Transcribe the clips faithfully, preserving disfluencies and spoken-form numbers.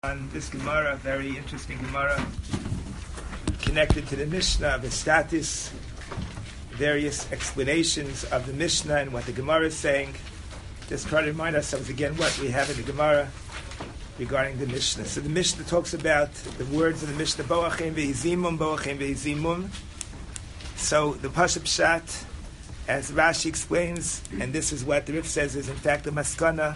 On this Gemara, very interesting Gemara, connected to the Mishnah, the status, various explanations of the Mishnah and what the Gemara is saying. Just try to remind ourselves again what we have in the Gemara regarding the Mishnah. So the Mishnah talks about the words of the Mishnah, Boachim ve'izimum, Boachim ve'izimum. So the Pashup Pshat, as Rashi explains, and this is what the Rif says, is in fact the Maskana.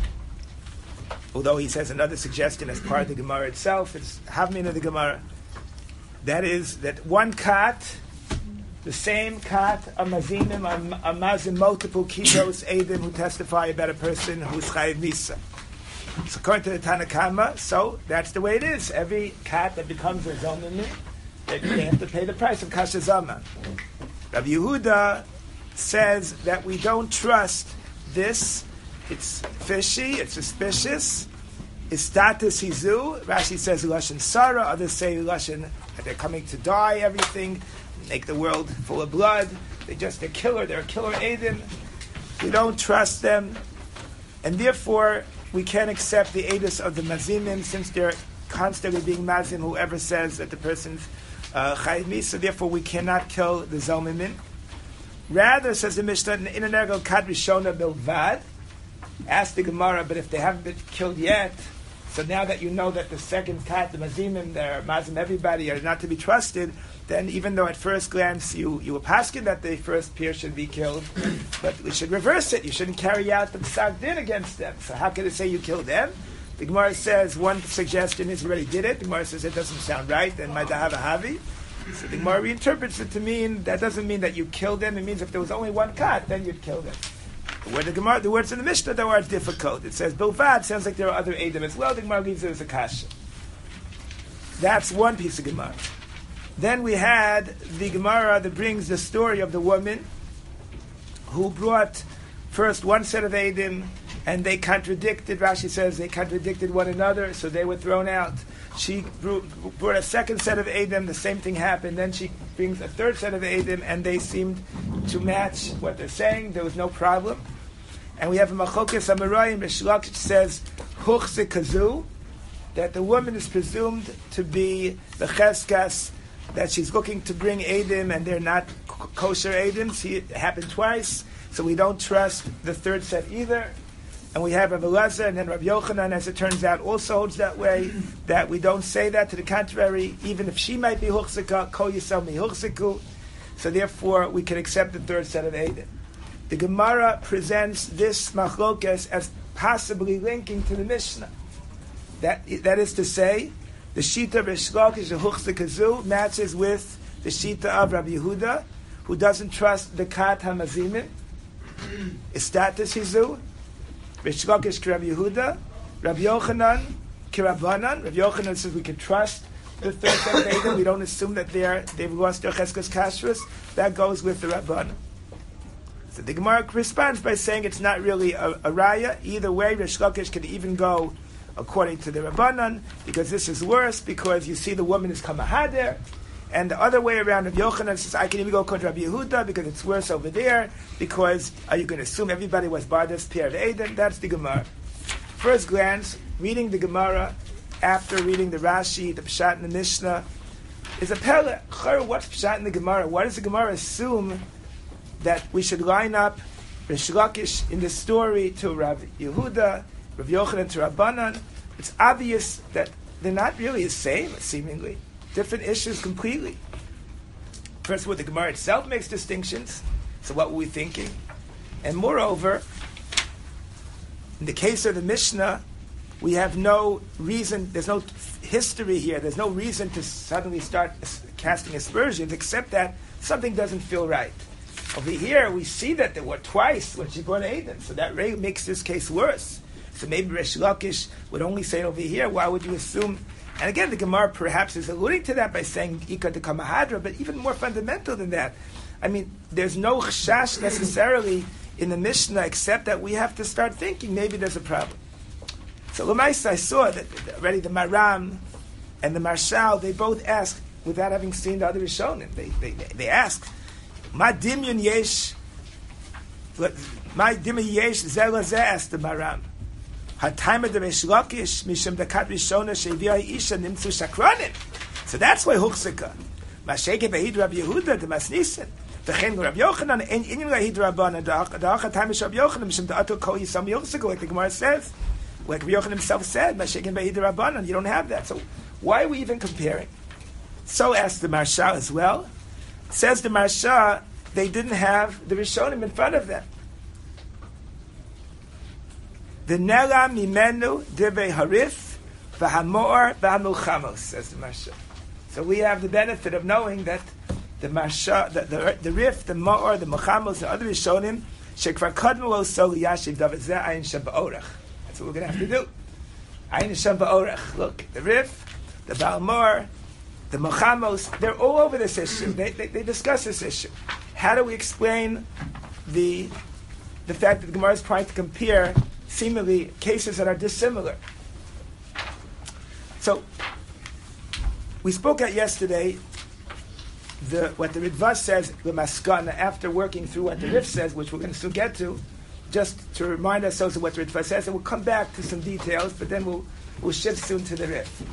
Although he says another suggestion as part of the Gemara itself, it's Havmin of the Gemara. That is, that one kat, the same kat, a mazinim, a mazim, multiple kilos, edim, who testify about a person who's chayiv misa. So according to the Tanakama, so that's the way it is. Every kat that becomes a zomim, they have to pay the price of kasha zama. Rabbi Yehuda says that we don't trust this. It's fishy, it's suspicious. It's status hizu. Rashi says Lashon Sarah, others say Lashon that they're coming to die, everything, make the world full of blood. They just, they're killer, they're a killer Eidim. We don't trust them. And therefore, we can't accept the Eidus of the Mazimim since they're constantly being Mazim, whoever says that the person's uh, Chayiv Misa. Therefore, we cannot kill the Zomimim. Rather, says the Mishnah, in an ergo kad rishona bilvad. Ask the Gemara, but if they haven't been killed yet, so now that you know that the second kat, the mazimim, the mazim, everybody are not to be trusted, then even though at first glance you, you were paskin that the first peer should be killed, but we should reverse it. You shouldn't carry out the psak din against them. So how can it say you killed them? The Gemara says one suggestion is you already did it. The Gemara says it doesn't sound right, then my dahava havi. So the Gemara reinterprets it to mean that doesn't mean that you killed them. It means if there was only one kat, then you'd kill them. Where the Gemara, the words in the Mishnah, though, are difficult. It says Bilvad, sounds like there are other Eidim as well. The Gemara leaves it as a kasha. That's one piece of Gemara. Then we had the Gemara that brings the story of the woman who brought first one set of Eidim, and they contradicted. Rashi says they contradicted one another, so they were thrown out. She brought a second set of Eidim, the same thing happened. Then she brings a third set of Eidim, and they seemed to match what they're saying. There was no problem. And we have a Machokes Amarayim, Rish Lakish says, Huchse Kazu, that the woman is presumed to be the Cheskas, that she's looking to bring Eidim, and they're not kosher Eidim. See, it happened twice, so we don't trust the third set either. And we have Rabbi Elazar, and then Rabbi Yochanan, as it turns out, also holds that way, that we don't say that. To the contrary, even if she might be Huchsika, Ko Yisrael Mi Huchsiku, so therefore we can accept the third set of Eidim. The Gemara presents this machlokes as possibly linking to the Mishnah. That, that is to say, the Shita of Rish Lakish, the Huchsikazu, matches with the Shita of Rabbi Yehuda, who doesn't trust the Kat HaMazimim. Istatus Hizu. Rish Lakish ki Rabbi Yehuda, Rabbi Yochanan ki Rabbanan. Rabbi Yochanan says we can trust the third set of Eidim. We don't assume that they're, they've lost their Cheskas Kashrus. That goes with the Rabbanan. So the Gemara responds by saying it's not really a, a raya. Either way, Rish Lakish can even go according to the Rabbanan, because this is worse, because you see the woman is Kamahader. And the other way around, Rabbi Yochanan says, I can even go according to Rabbi Yehuda, because it's worse over there, because are you going to assume everybody was Bardas Pierre of Eden? That's the Gemara. First glance, reading the Gemara, after reading the Rashi, the Pshat and the Mishnah, is a pele. What's Pshat in the Gemara? Why does the Gemara assume that we should line up Rish Lakish in the story to Rabbi Yehuda, Rabbi Yochanan to Rabbanan? It's obvious that they're not really the same, seemingly. Different issues completely. First of all, the Gemara itself makes distinctions. So what were we thinking? And moreover, in the case of the Mishnah, we have no reason, there's no history here, there's no reason to suddenly start casting aspersions, except that something doesn't feel right. Over here, we see that there were twice when she brought Eidim, so that really makes this case worse. So maybe Rish Lakish would only say over here, why would you assume? And again, the Gemara perhaps is alluding to that by saying Ika de Kamahadra, but even more fundamental than that. I mean, there's no chashash necessarily in the Mishnah, except that we have to start thinking maybe there's a problem. So Lamaisa, I saw that already the Maram and the Marshal, they both ask, without having seen the other Rishonim, they, they, they ask, Ma dimyon yesh, ma dimyon yesh zeh lazeh, asked the Maram. Hataima de Reish Lakish mishum dekat rishona shevia isha nimtzu shakranim. So that's why Huchzika. Masheke behid Rabbi Yehuda de Masnisen. V'chein Rabbi Yochanan en inin lahid Rabbanan da'ach hataimish Rabbi Yochanan mishum da'atul kol yisam Huchzika, like the Gemara says, like Rabbi Yochanan himself said, Masheke behid Rabbanan. You don't have that. So why are we even comparing? So asks the Marsha as well. Says the Marsha, they didn't have the Rishonim in front of them. The Nela Mimenu Divrei Harif V'Hamor V'Hamulchamos, says the Marsha. So we have the benefit of knowing that the Marsha, the, the, the Rif, the Mo'or, the Muchamos, the other Rishonim, Shekvar Kadmu Oso Yashiv David Zeh Ayin Shem Ba'orach. That's what we're going to have to do. Ayin Shem Ba'orach. Look, the Rif, the Balmor, the Muchamos, they're all over this issue. They, they, they discuss this issue. How do we explain the the fact that the Gemara is trying to compare seemingly cases that are dissimilar? So, we spoke at yesterday the what the Ritva says, the Maskana, after working through what the Rif says, which we're going to still get to, just to remind ourselves of what the Ritva says, and we'll come back to some details, but then we'll we'll shift soon to the Rif.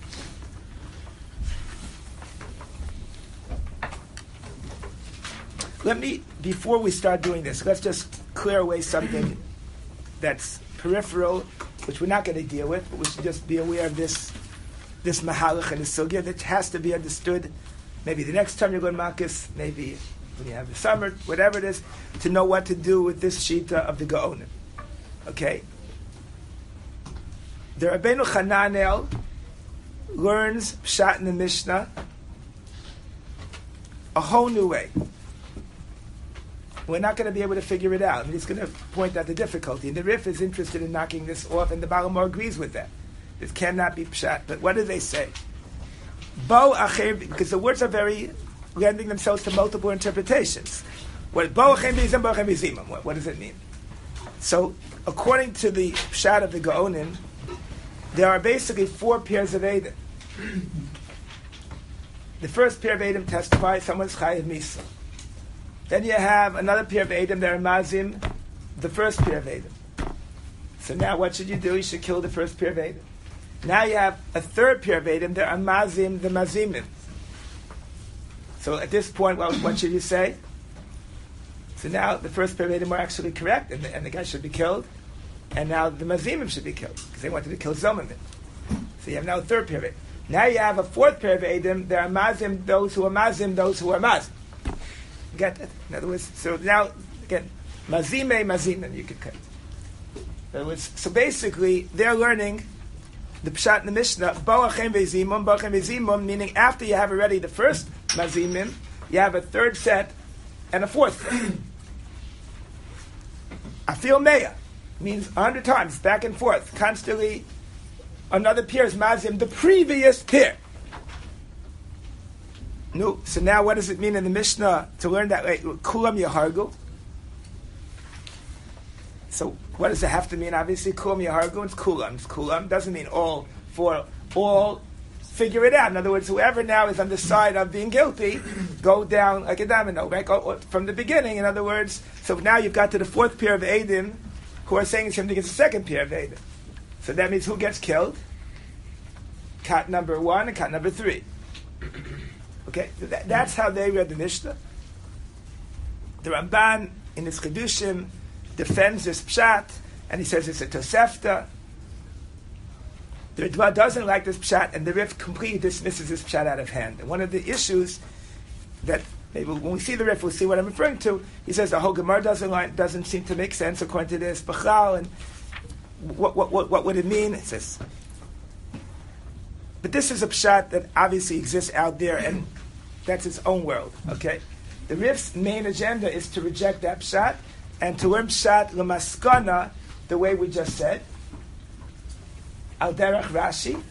Let me, before we start doing this, let's just clear away something that's peripheral, which we're not going to deal with, but we should just be aware of this this mahalach and the sugya that has to be understood. Maybe the next time you go to Makis, maybe when you have the summer, whatever it is, to know what to do with this shita of the Gaonim. Okay? The Rabbeinu Chananel learns Pshat in the Mishnah a whole new way. We're not going to be able to figure it out. And he's going to point out the difficulty. And the Rif is interested in knocking this off, and the Balamor agrees with that. This cannot be pshat. But what do they say? Bo acher, because the words are very lending themselves to multiple interpretations. What bo acher v'zim, bo acher v'zimim. What, what does it mean? So, according to the pshat of the Gaonim, there are basically four pairs of Edom. The first pair of Edom testify someone's chayiv misa. Then you have another pair of Edom, they're mazim, the first pair of Edom. So now what should you do? You should kill the first pair of Edom. Now you have a third pair of Edom, they're mazim, the mazimim. So at this point, what, what should you say? So now the first pair of Edom are actually correct, and the, and the guy should be killed. And now the mazimim should be killed, because they wanted to kill Zomimim. So you have now a third pair of Edom. Now you have a fourth pair of Edom, they're mazim, those who are mazim, those who are mazim. Get that? In other words, so now, again, mazime, mazimim, you could cut. In other words, so basically, they're learning the Pshat in the Mishnah, Bo'achem ve'zimum, Bo'achem ve'zimum, meaning after you have already the first mazimim, you have a third set and a fourth set. Afil meya means a hundred times, back and forth, constantly. Another pair is mazim, the previous pair. No, so now what does it mean in the Mishnah to learn that way? Kulam yahargu. So what does it have to mean? Obviously, kulam yahargu, it's kulam. It's kulam. Doesn't mean all four. All figure it out. In other words, whoever now is on the side of being guilty, go down like a domino, right? Go from the beginning. In other words, so now you've got to the fourth pair of Edom, who are saying something against the second pair of Edom. So that means who gets killed? Cat number one and cat number three. Okay, so that, that's how they read the Mishnah. The Ramban in his Chedushim defends this pshat, and he says it's a Tosefta. The Ritva doesn't like this pshat, and the Rif completely dismisses this pshat out of hand. And one of the issues that maybe when we see the Rif, we'll see what I'm referring to. He says the whole Gemara doesn't like, doesn't seem to make sense according to this Bechal, and what what what, what would it mean? It says. But this is a pshat that obviously exists out there, and that's its own world. Okay, the Rif's main agenda is to reject that pshat and to learn pshat l'maskana the way we just said. Al derech Rashi,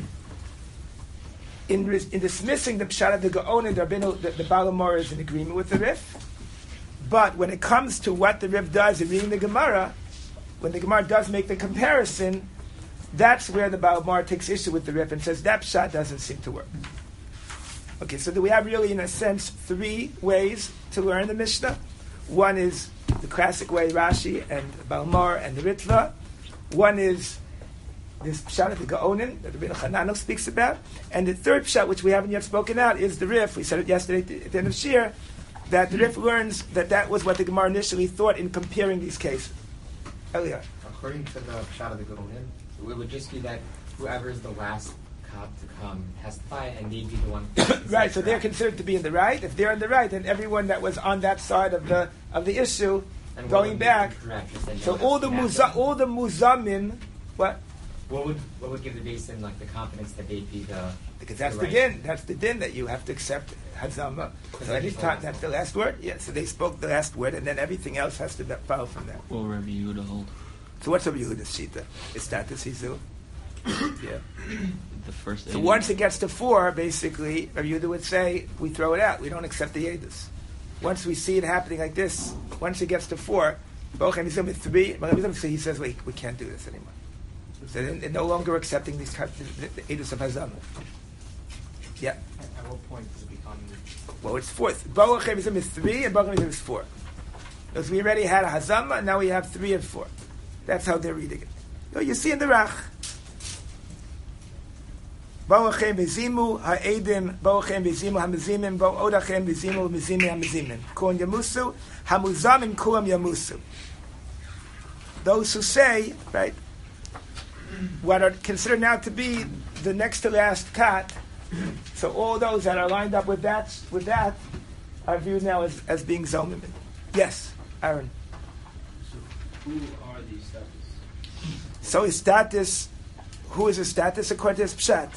in, in dismissing the pshat of the Gaon and the Rabbeinu, the, the Balamor is in agreement with the Rif. But when it comes to what the Rif does in reading the Gemara, when the Gemara does make the comparison, that's where the Balamor takes issue with the Rif and says that pshat doesn't seem to work. Okay, so do we have really, in a sense, three ways to learn the Mishnah? One is the classic way, Rashi and Balamor and the Ritva. One is this pshat of the Gaonin that the Rebbeinu Chananel speaks about, and the third pshat, which we haven't yet spoken out, is the Rif. We said it yesterday at the, at the end of Shir, that the Rif learns that that was what the Gemara initially thought in comparing these cases. Earlier. According to the pshat of the Gaonin, it would just be that whoever is the last cop to come testify, and they'd be the one. Right, so they're considered to be in the right. If they're in the right, then everyone that was on that side of the of the issue, and going back. So all the muza, all the muzamim, what? What would what would give the basin like the confidence that they'd be the because that's the, the right. din. That's the din that you have to accept hazama. So every time that's the last word. Yeah. So they spoke the last word, and then everything else has to follow from that. Well, Rabbi Yehuda hold. So what's Rabbi Yehuda's shita? Is that the sizu? Yeah. The first. So once it gets to four, basically, Rabbi Yehuda would say we throw it out. We don't accept the edus. Once we see it happening like this, once it gets to four, three, he says we we can't do this anymore. So they're, they're no longer accepting these the, the edus of hazama. Yeah. At what point does it become? Well, it's fourth. Baruch Hashem is three, and Baruch Hashem is four. Because we already had a hazama, and now we have three and four. That's how they're reading it. So you see in the Rach. Baruch Hashem bezimu ha'edim, Baruch Hashem bezimu hamazimim, Baruch Hashem bezimu hamazimim hamazimim. Kulam yamusu, hamuzamim kulam yamusu. Those who say, right, what are considered now to be the next to last kat, so all those that are lined up with that, with that, are viewed now as, as being zomim. Yes, Aaron. So who are these status? So his status, who is his status according to his pshat?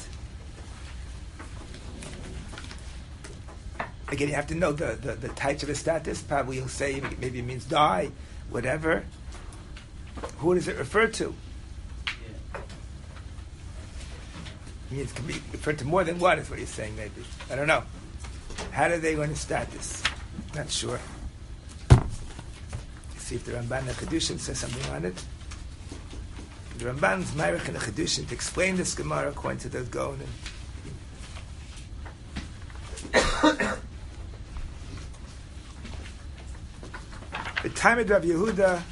Again, you have to know the, the, the types of his status. Probably you'll say maybe it means die, whatever. Who does it refer to? It means it can be referred to more than one, is what he's saying, maybe. I don't know. How do they learn his status? Not sure. See if the Ramban in the Chedushim says something on it. The Ramban's Meirich in the Chedushim to explain this Gemara according to the Gaon. The time of Rav Yehuda,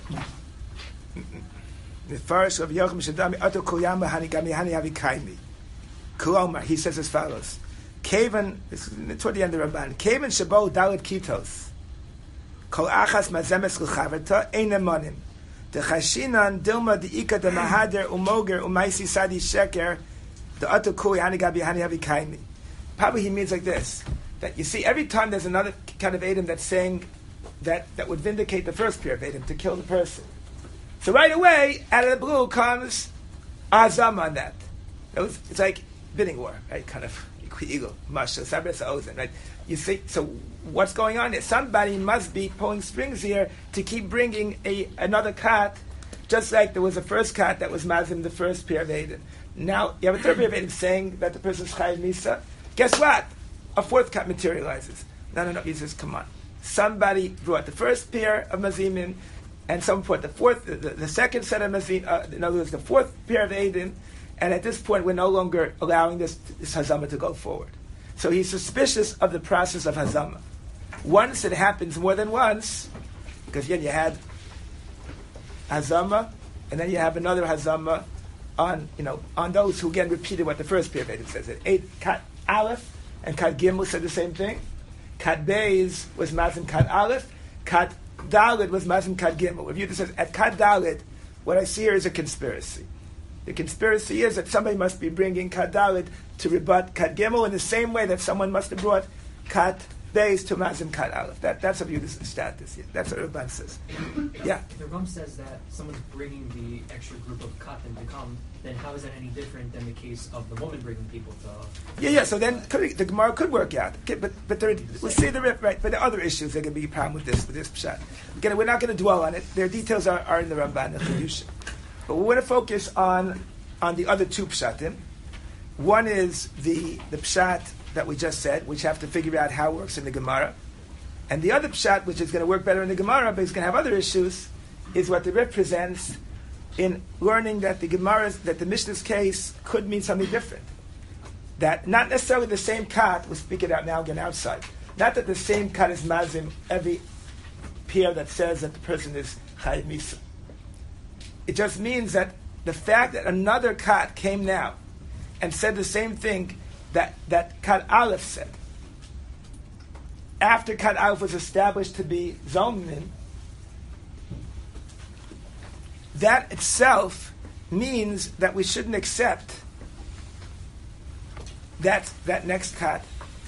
the first of Yochim Shadami, Ato Koyama Hani Gami Hani Havi Kaimi. Kulomar, he says as follows: Kavan, toward the end of the Ramban, Kavan Shabo Dalit Kitos, Kol Achas Mazemes L'Chaverta Ein Emonim, the Chashinan Dilma Diika the Mahader Umoger Umaisi Sadi Sheker, the Ato Kuli Hani Gabi Hani Havi Kaimi. Probably he means like this: that you see, every time there's another kind of Adam that's saying that that would vindicate the first pair of Adam to kill the person. So right away, out of the blue comes Azam on that. It's like bidding war, right? Kind of eagle, masha, sabres ozen, right? You see, so what's going on here? Somebody must be pulling strings here to keep bringing a another cat, just like there was a first cat that was mazim the first pair of Eden. Now you have a third pair of Eden saying that the person's chayiv misa. Guess what? A fourth cat materializes. No, no, no. He says, come on. Somebody brought the first pair of mazimim, and someone brought the fourth, the, the, the second set of mazim. Uh, in other words, the fourth pair of Eden. And at this point, we're no longer allowing this, this hazama to go forward. So he's suspicious of the process of hazama. Once it happens more than once, because again, you had hazama, and then you have another hazama on, you know, on those who again repeated what the first pair of Eden says. It eight kat aleph and kat gimel said the same thing. Kat beis was mazim kat aleph. Kat dalid was mazim kat gimel. If you just says at kat dalid, what I see here is a conspiracy. The conspiracy is that somebody must be bringing Kat Dalit to rebut Kat Gimel in the same way that someone must have brought Kat Beis to Mazim Kat Aleph. That, that's a view, this is status. Yeah, that's what Rabban says. Yeah? If the Ram says that someone's bringing the extra group of Katan to come, then how is that any different than the case of the woman bringing people to... Yeah, yeah, so then could, the Gemara could work out. Okay, but but there, we'll see the rip, right? But there are other issues that are going to be a problem with this, with this pshat. Again, we're not going to dwell on it. Their details are, are in the Ramban, the Chedushim. But we want to focus on on the other two pshatim. One is the, the pshat that we just said, which have to figure out how it works in the Gemara. And the other pshat, which is going to work better in the Gemara, but it's going to have other issues, is what the Rif presents in learning that the Gemara, that the Mishnah's case could mean something different. That not necessarily the same kat, we'll speak it out now again outside, not that the same kat is mazim every pair that says that the person is chayiv misa. It just means that the fact that another kat came now and said the same thing that, that kat aleph said, after kat aleph was established to be zomin, that itself means that we shouldn't accept that, that next kat.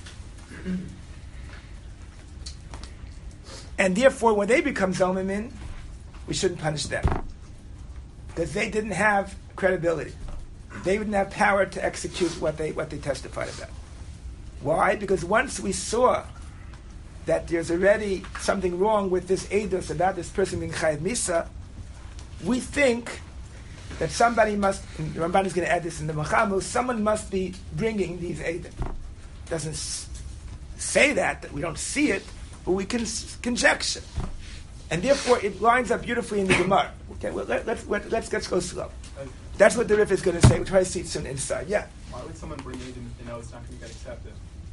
And therefore, when they become zomin, we shouldn't punish them. Because they didn't have credibility. They didn't have power to execute what they what they testified about. Why? Because once we saw that there's already something wrong with this edus about this person being chayav misa, we think that somebody must, and Ramban is going to add this in the Machamu, someone must be bringing these edim. Doesn't s- say that, that we don't see it, but we can s- conjecture. And therefore, it lines up beautifully in the Gemara. Okay, well, let, let's, let, let's, let's go slow. That's what the Rif is going to say. We'll try to see it soon inside. Yeah? Why would someone bring aid if they know it's not going to get accepted?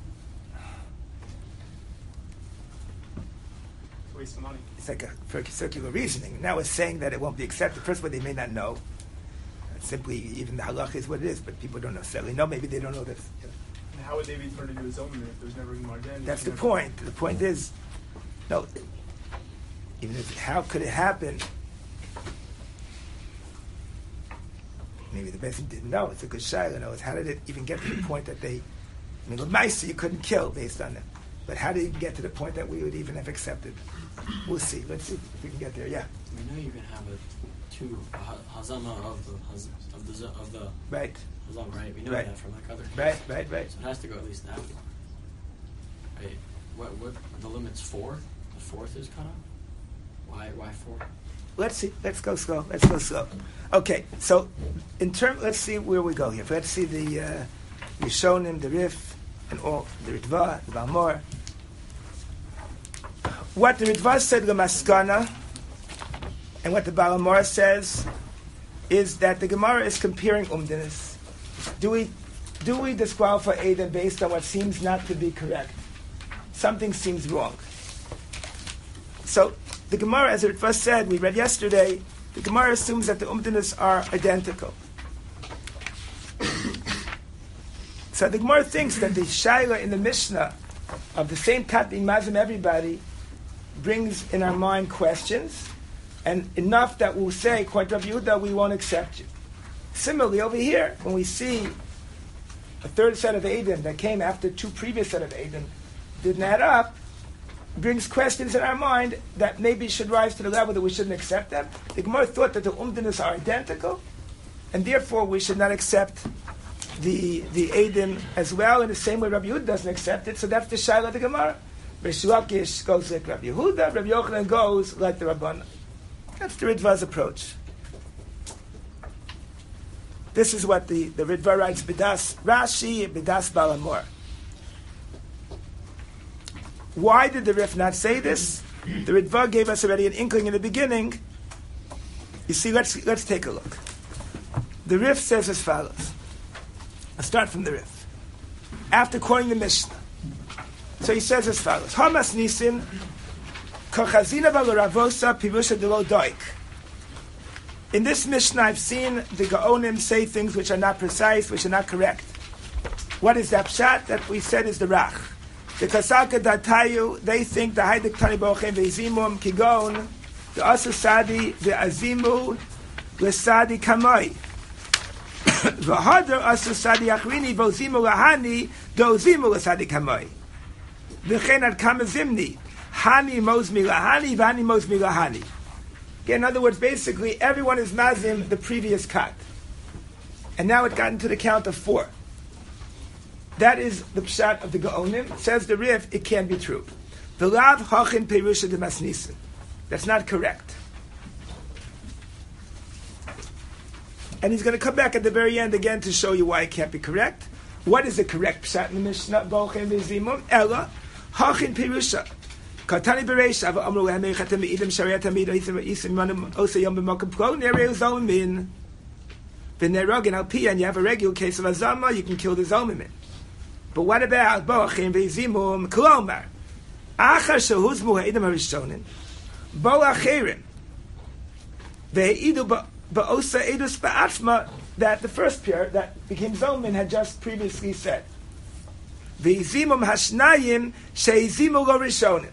It's a waste of money. It's like a for circular reasoning. Now it's saying that it won't be accepted. First of all, they may not know. Simply, even the halach is what it is, but people don't necessarily know. Maybe they don't know this. And how would they be turned into a zombie if there's never even margin? That's the point. The point is, no, even if, how could it happen? Maybe the person didn't know. It's a good shaila. No, how did it even get to the point that they, I mean, Lamaisa you couldn't kill based on it. But how did it get to the point that we would even have accepted? We'll see. Let's see if we can get there. Yeah. We know you're going to have a two a hazama of the haz, of the of the right hazam, right? We know right. that from like other cases. Right, right, right. So it has to go at least that. Right. What what the limit's four? The fourth is cut off. Why why four? Let's see. Let's go slow. Let's go slow. Okay. So, in term, let's see where we go here. Let's see the uh, Rishonim, the Rif, and all the Ritva, the Balmor. What the Ritva said, the Maskana, and what the Balmor says, is that the Gemara is comparing umdinis. Do we do we disqualify Adam based on what seems not to be correct? Something seems wrong. So the Gemara, as it first said, we read yesterday, the Gemara assumes that the umdinis are identical. So the Gemara thinks that the shaila in the Mishnah of the same kat being mazim everybody brings in our mind questions, and enough that we'll say, according to Rabbi Yehuda, we won't accept you. Similarly, over here, when we see a third set of Eidim that came after two previous set of Eidim didn't add up, brings questions in our mind that maybe should rise to the level that we shouldn't accept them. The Gemara thought that the umdinas are identical, and therefore we should not accept the the Eidim as well in the same way Rabbi Yehuda doesn't accept it. So that's the Shaila of the Gemara. Rish Lakish goes like Rabbi Yehuda, Rabbi Yochanan goes like the Rabbanah. That's the Ritva's approach. This is what the, the Ritva writes, Bidas Rashi, Bidas Balamor. Why did the Rif not say this? The Ritva gave us already an inkling in the beginning. You see, let's let's take a look. The Rif says as follows. I'll start from the Rif. After quoting the Mishnah. So he says as follows. Hamas Nisim, Kochazina Valoravosa, Pirusha Delo Doik. In this Mishnah, I've seen the Gaonim say things which are not precise, which are not correct. What is that pshat that we said is the Rach? The Kasaka Datayu, they think the Haidik Tani Bochem Ve'izimum Kigon, the Asasadi, the Azimu, the Sadi Kamoi. V'hadar Asasadi Achrini, Vozimu Lahani, Dozimu Sadi Kamoi. V'chen Ad Kamazimni, Hani Mozmi Lahani, Vani Mozmi Lahani. Okay, in other words, basically, everyone is mazim the previous kat. And now it got into the count of four. That is the pshat of the Gaonim. Says the Rif, it can't be true. The Lav Hachin Perusha de Masnisin. That's not correct. And he's going to come back at the very end again to show you why it can't be correct. What is the correct pshat in the Mishnah? Bochem v'zimum. Ella Hachin Perusha. Katani Beresh Ava Amru Hamei Chatem Idem Shariat Hamid Oisem Isim Manum Osayom B'Makom Pro Nerei Zomin. V'Nerogin Al Pi, and you have a regular case of Azama, you can kill the Zomin. But what about Boachim V'Zimum Kolomar? Achar Shehuzmu Ha'idem HaRishonim Bo Achirim Ve'idu ba'osa edus ba'atzma, that the first pair that became Zomin had just previously said. V'izimum hashnayim she'izimu lo rishonim.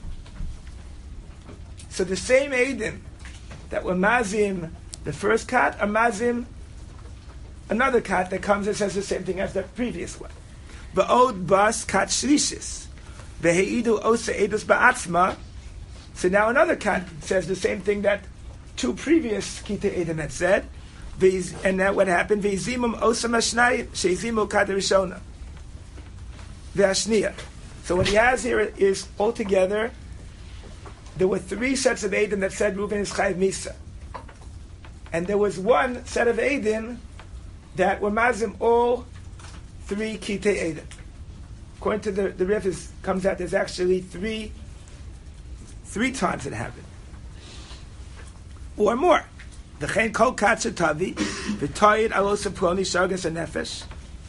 So the same Eidim that were mazim the first kat are mazim another kat that comes and says the same thing as the previous one. V'od bas kat shlishis. V'heidu osa edus ba'atzma. So now another kat says the same thing that two previous Kitei Eidim had said. And that what happened? V'izimum osa mashnayim she'izimu kat rishona. V'ashniya. So what he has here is altogether, there were three sets of Eidim that said Reuven is Chayiv Misa. And there was one set of Eidim that were Mazim all three Kitei Eidim. According to the, the Rif, is, comes out there's actually three three times it happened. Or more. V'chein kol katsa tavi, v'toyed alosa ploni shargas anefesh,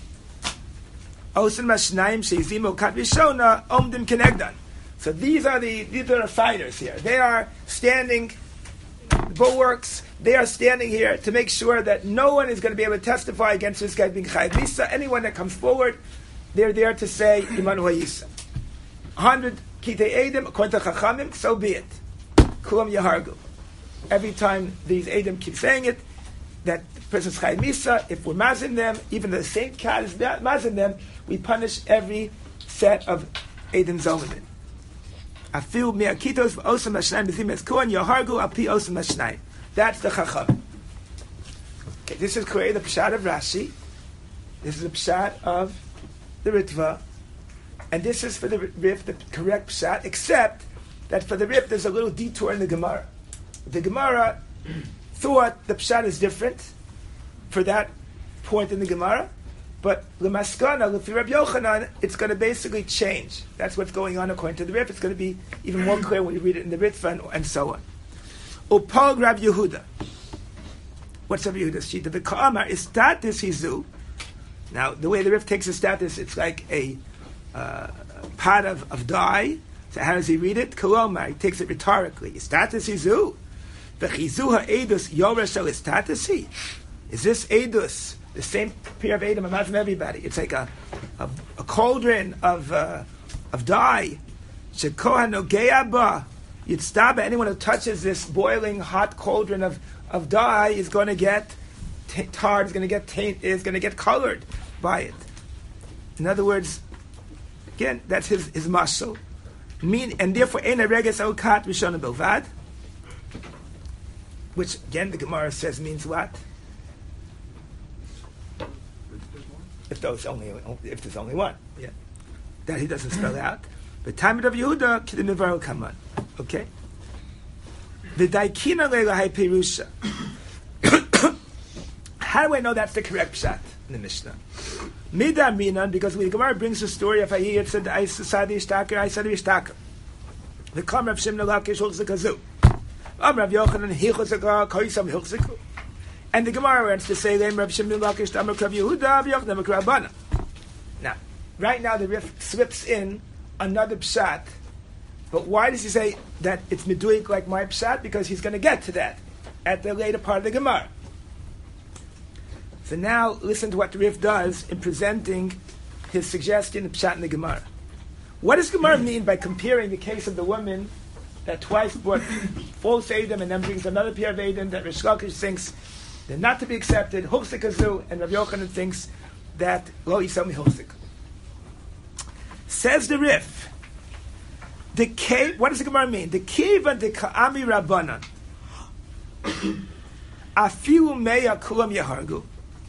osin mashnayim sheizimo kat rishona, omdim kenegdan. So these are the these are the fighters here. They are standing bulwarks. They are standing here to make sure that no one is going to be able to testify against this guy being Chayiv Misa. Anyone that comes forward, they're there to say Imanu Hayisa. Hundred Kitei Eidim, according to Chachamim, so be it. Kulam Yahargu. Every time these Eidim keep saying it, that the person's Chayiv Misa, if we're mazin them, even the same cat is mazin them, we punish every set of Eidim Zolim. I feel miakitos osam mashnayim b'zim eskuan yahargu api osam mashnayim. That's the chacham. Okay, this is created the pshat of Rashi. This is the pshat of the Ritva, and this is for the Rif the correct pshat. Except that for the Rif there's a little detour in the Gemara. The Gemara thought the pshat is different for that point in the Gemara. But l'maskana, l'fi Rabbi Yochanan, it's going to basically change. That's what's going on according to the Rif. It's going to be even more clear when you read it in the Ritva and, and so on. Upal Rabbi Yehuda. What's Rabbi Yehuda's shita? The Ka'amar is status hizu. Now, the way the Rif takes the status, it's like a uh, pot of, of dye. So how does he read it? Ka'amar, he takes it rhetorically. Status hizu. V'chizu ha'edus yoresh el istatasi. Is this edus the same pair of Eidim among everybody? It's like a, a, a cauldron of uh, of dye. Shekoha nogea ba yitztaba. Anyone who touches this boiling hot cauldron of, of dye is going to get t- tarred. Is going to get taint. Is going to get colored by it. In other words, again, that's his his muscle. Mean and therefore ena reges okat rishona bilvad. Which again the Gemara says means what? If there's only if there's only one, yeah, that he doesn't spell out. But time of Yehuda k'demivar come on, okay. The daikina leilahai perusha. How do I know that's the correct pshat in the Mishnah? Mida minan, because when the Gemara brings the story of Hayi, it said I said ishtaker, I said ishtaker. The kam Rav Shimon Lakish holds the kazu. Am Rav Yochanan hichosaka koisam hilchziku. And the Gemara wants to say, Rav Shimon Lakish Amar Rav Yehuda Rav Yochanan Rabbana. Now, right now the Rif slips in another pshat, but why does he say that it's meduik like my pshat? Because he's going to get to that at the later part of the Gemara. So now listen to what the Rif does in presenting his suggestion of pshat in the Gemara. What does Gemara mean by comparing the case of the woman that twice brought false Eidim and then brings another pair of Eidim that Rish Lakish thinks they're not to be accepted, Hulsikazu, and Rav Yochanan thinks that Lo Yisami Hulsik. Says the Rif, the K, what does the Gemara mean? The Kiva de Ka'ami Rabbanan. Afiu Meya Kulam Yahargu.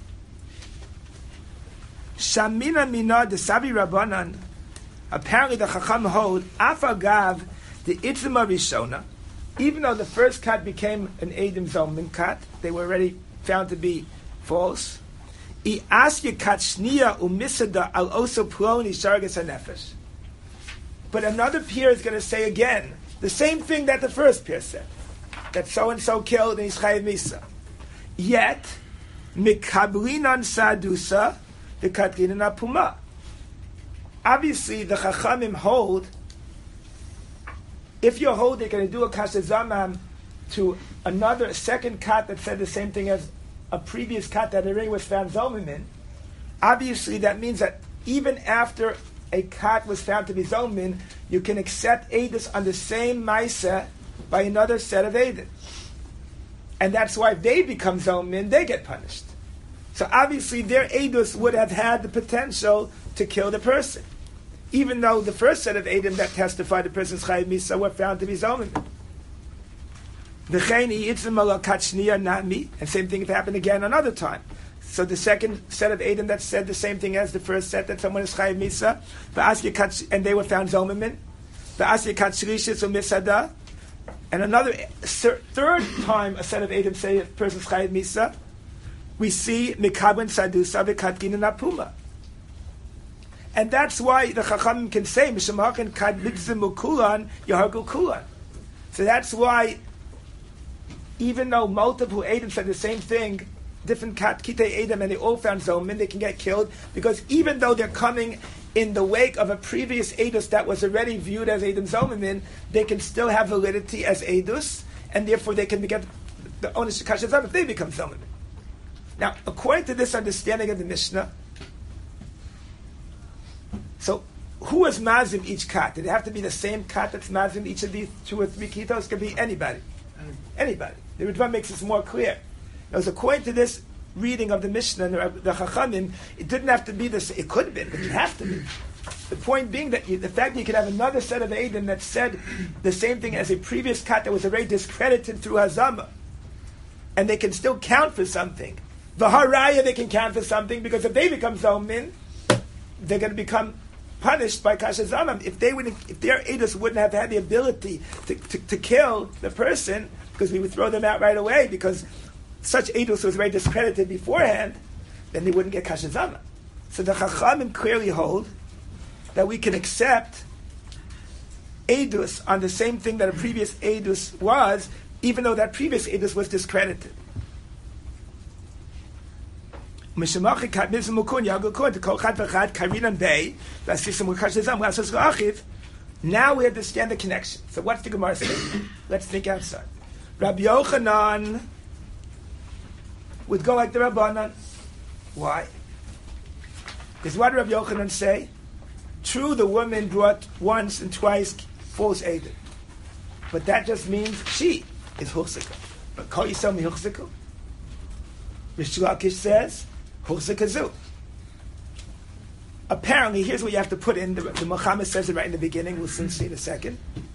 Shamina Mina de Sabi Rabbanan. Apparently the Chacham hold, Afagav the Itzma Rishona, even though the first kat became an Eidim Zomin kat, they were already found to be false. I asya kat shniya umisada al oso ploni shargas hanefesh. But another peer is going to say again the same thing that the first peer said, that so and so killed and he's chayiv misa. Yet mikablinan sadusa the katrinan apuma. Obviously, the Chachamim hold, if you hold, they're going to do a kasha zamam to another a second kat that said the same thing as a previous kat that already was found zomim in, obviously that means that even after a kat was found to be zomim, you can accept edus on the same maisa by another set of edus. And that's why if they become zomim, they get punished. So obviously their edus would have had the potential to kill the person, even though the first set of edim that testified the person's chayiv misa were found to be zomim. And same thing happened again another time. So the second set of edim that said the same thing as the first set, that someone is chayiv misa, and they were found zomim. And another third time a set of edim say a person's chayiv misa, we see mikabin sadusa v'katgin and apuma. And that's why the Chachamim can say Mishamachen kad mitzim ukulan yahargul kulan. So that's why, even though multiple edim said the same thing, different kitei edim, and they all found zomin, they can get killed, because even though they're coming in the wake of a previous edus that was already viewed as edim zomin, they can still have validity as edus, and therefore they can get the ownership kashazam if they become zomin. Now, according to this understanding of the Mishnah, so who is mazim each kat? Did it have to be the same kat that's mazim each of these two or three kitos? It could be anybody. Anybody. The Ritva makes this more clear. Now, so according to this reading of the Mishnah and the, the Chachamim, it didn't have to be this. It could have been, but it have to be. The point being that you, the fact that you could have another set of Eidim that said the same thing as a previous kat that was already discredited through Hazama, and they can still count for something. The Haraya, they can count for something, because if they become Zomin, they're going to become punished by Kasha Zamam. If they would, if their edus wouldn't have had the ability to, to, to kill the person, because we would throw them out right away, because such edus was very discredited beforehand, then they wouldn't get Kasha Zamam. So the Chachamim clearly hold that we can accept edus on the same thing that a previous edus was, even though that previous edus was discredited. Now we understand the connection. So what's the Gemara saying? Let's think outside. Rabbi Yochanan would go like the Rabbanan. Why? Because what did Rabbi Yochanan say? True, the woman brought once and twice false edin, but that just means she is huchzika. But call yourself me huchzika? Rish Lakish says huchzikazu. Apparently, here's what you have to put in. The, the Muhammad says it right in the beginning. We'll soon see in a second.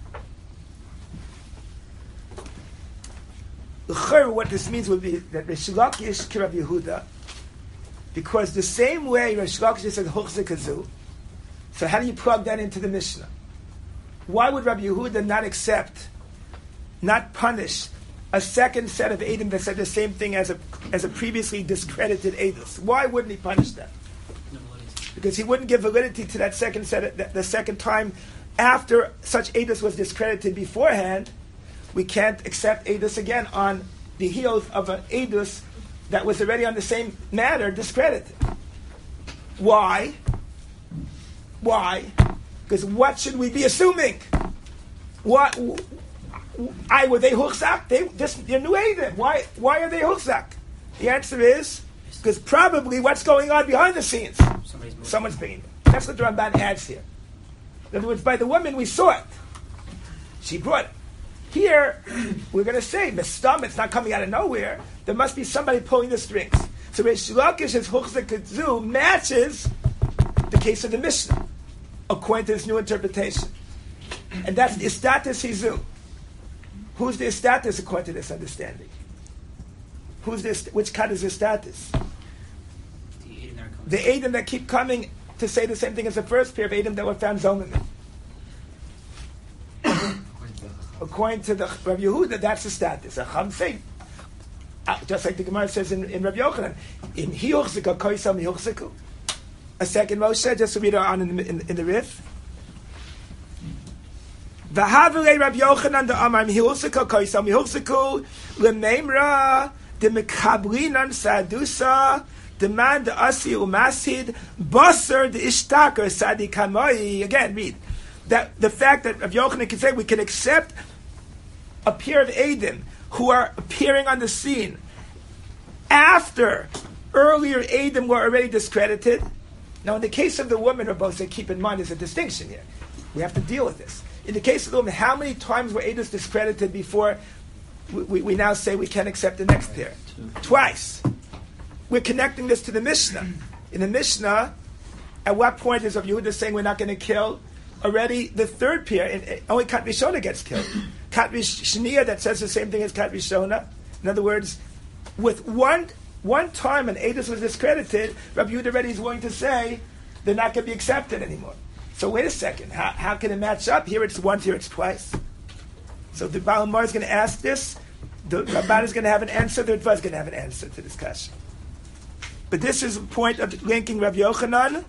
What this means would be that Rish Lakish ki Rabbi Yehuda, because the same way Rish Lakish said huchzikazu. So how do you plug that into the Mishnah? Why would Rabbi Yehuda not accept, not punish a second set of Eidim that said the same thing as a as a previously discredited Eidos? Why wouldn't he punish them? Because he wouldn't give validity to that second set of, the second time after such Eidos was discredited beforehand. We can't accept Eidos again on the heels of an Eidos that was already on the same matter discredited. Why? Why? Because what should we be assuming? What? I were they huchzak? They just they're new Eidim. Why? Why are they huchzak? The answer is because probably what's going on behind the scenes. Someone's bringing them. That's what the Ramban adds here. In other words, by the woman we saw it. She brought it. Here we're going to say Mistam. It's not coming out of nowhere. There must be somebody pulling the strings. So Rish Lakish's huchzak matches the case of the Mishnah, according to this new interpretation. And that's the status hizu. Who's the status according to this understanding? Who's this? Which kat is the status? The Eidim that keep coming to say the same thing as the first pair of Eidim that were found zomim. According to the Rabbi Yehuda, that's the status. A chum thing. Uh, just like the Gemara says in, in Rabbi Yochanan, in hiyuchzika koisam hiyuchziku. A second Moshe, just to read it on in the, in, in the Rif. V'havelei Rabbi Yochanan the Amar mihilsika koisam mihilsiku l'meimra de mekablinan sadusa the man the asi umasid baser the ishtaker sadi kamoi. Again, read that the fact that Rabbi Yochanan can say we can accept a pair of Eidim who are appearing on the scene after earlier Edom were already discredited. Now, in the case of the woman, Rabbi said, keep in mind, there's a distinction here. We have to deal with this. In the case of the woman, how many times were Edom discredited before we, we, we now say we can't accept the next pair? Twice. We're connecting this to the Mishnah. In the Mishnah, at what point is Rav Yehuda saying we're not going to kill? Already the third pair, and only Kat Rishona gets killed. Kat Shniya that says the same thing as Kat Rishona. In other words, with one one time when Edus was discredited, Rabbi Yehuda already is willing to say they're not going to be accepted anymore. So wait a second, how, how can it match up? Here it's once, here it's twice. So the Baal Mar is going to ask this, the Rabban is going to have an answer, the Ritva is going to have an answer to this question. But this is a point of linking Rabbi Yochanan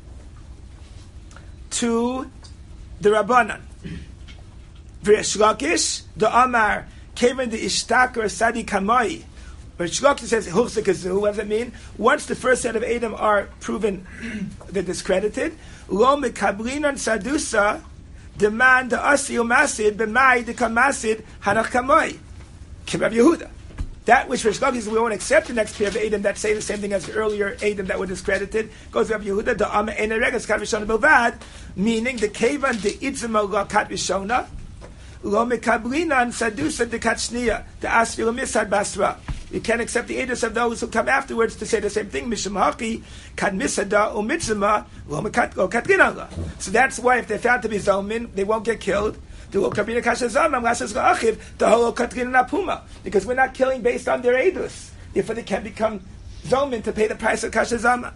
to the Rabbanan. V'Reish Lakish, the Amar, Kevin the Ishtakar Sadi Kamai. Reish Lakish says, Huchzikazu, what does it mean? Once the first set of Edom are proven, they're discredited, Lo Mekablinan Sadusa, demand the Asi Umasid, B'mai the Kamasid, Hanach Kamai. Kibab Yehuda. That which Reish Lakish, we won't accept the next pair of Edom that say the same thing as the earlier Edom that were discredited, goes to Rabbi Yehuda, the Amma Eina Regas Kat Rishona Bilvad, meaning the Kevan the Itzma Lo Kat Rishona, Lo Mekablinan Sadusa the Kat Shniya, the Asri Misad Basra. You can't accept the edus of those who come afterwards to say the same thing. Mishum Haki Kad Misada or Mitzvah Lo Mekat Lo Katrinala. So that's why if they're found to be Zalmin, they won't get killed. Because we're not killing based on their edus. Therefore, they can become Zalmin to pay the price of Kasha Zama.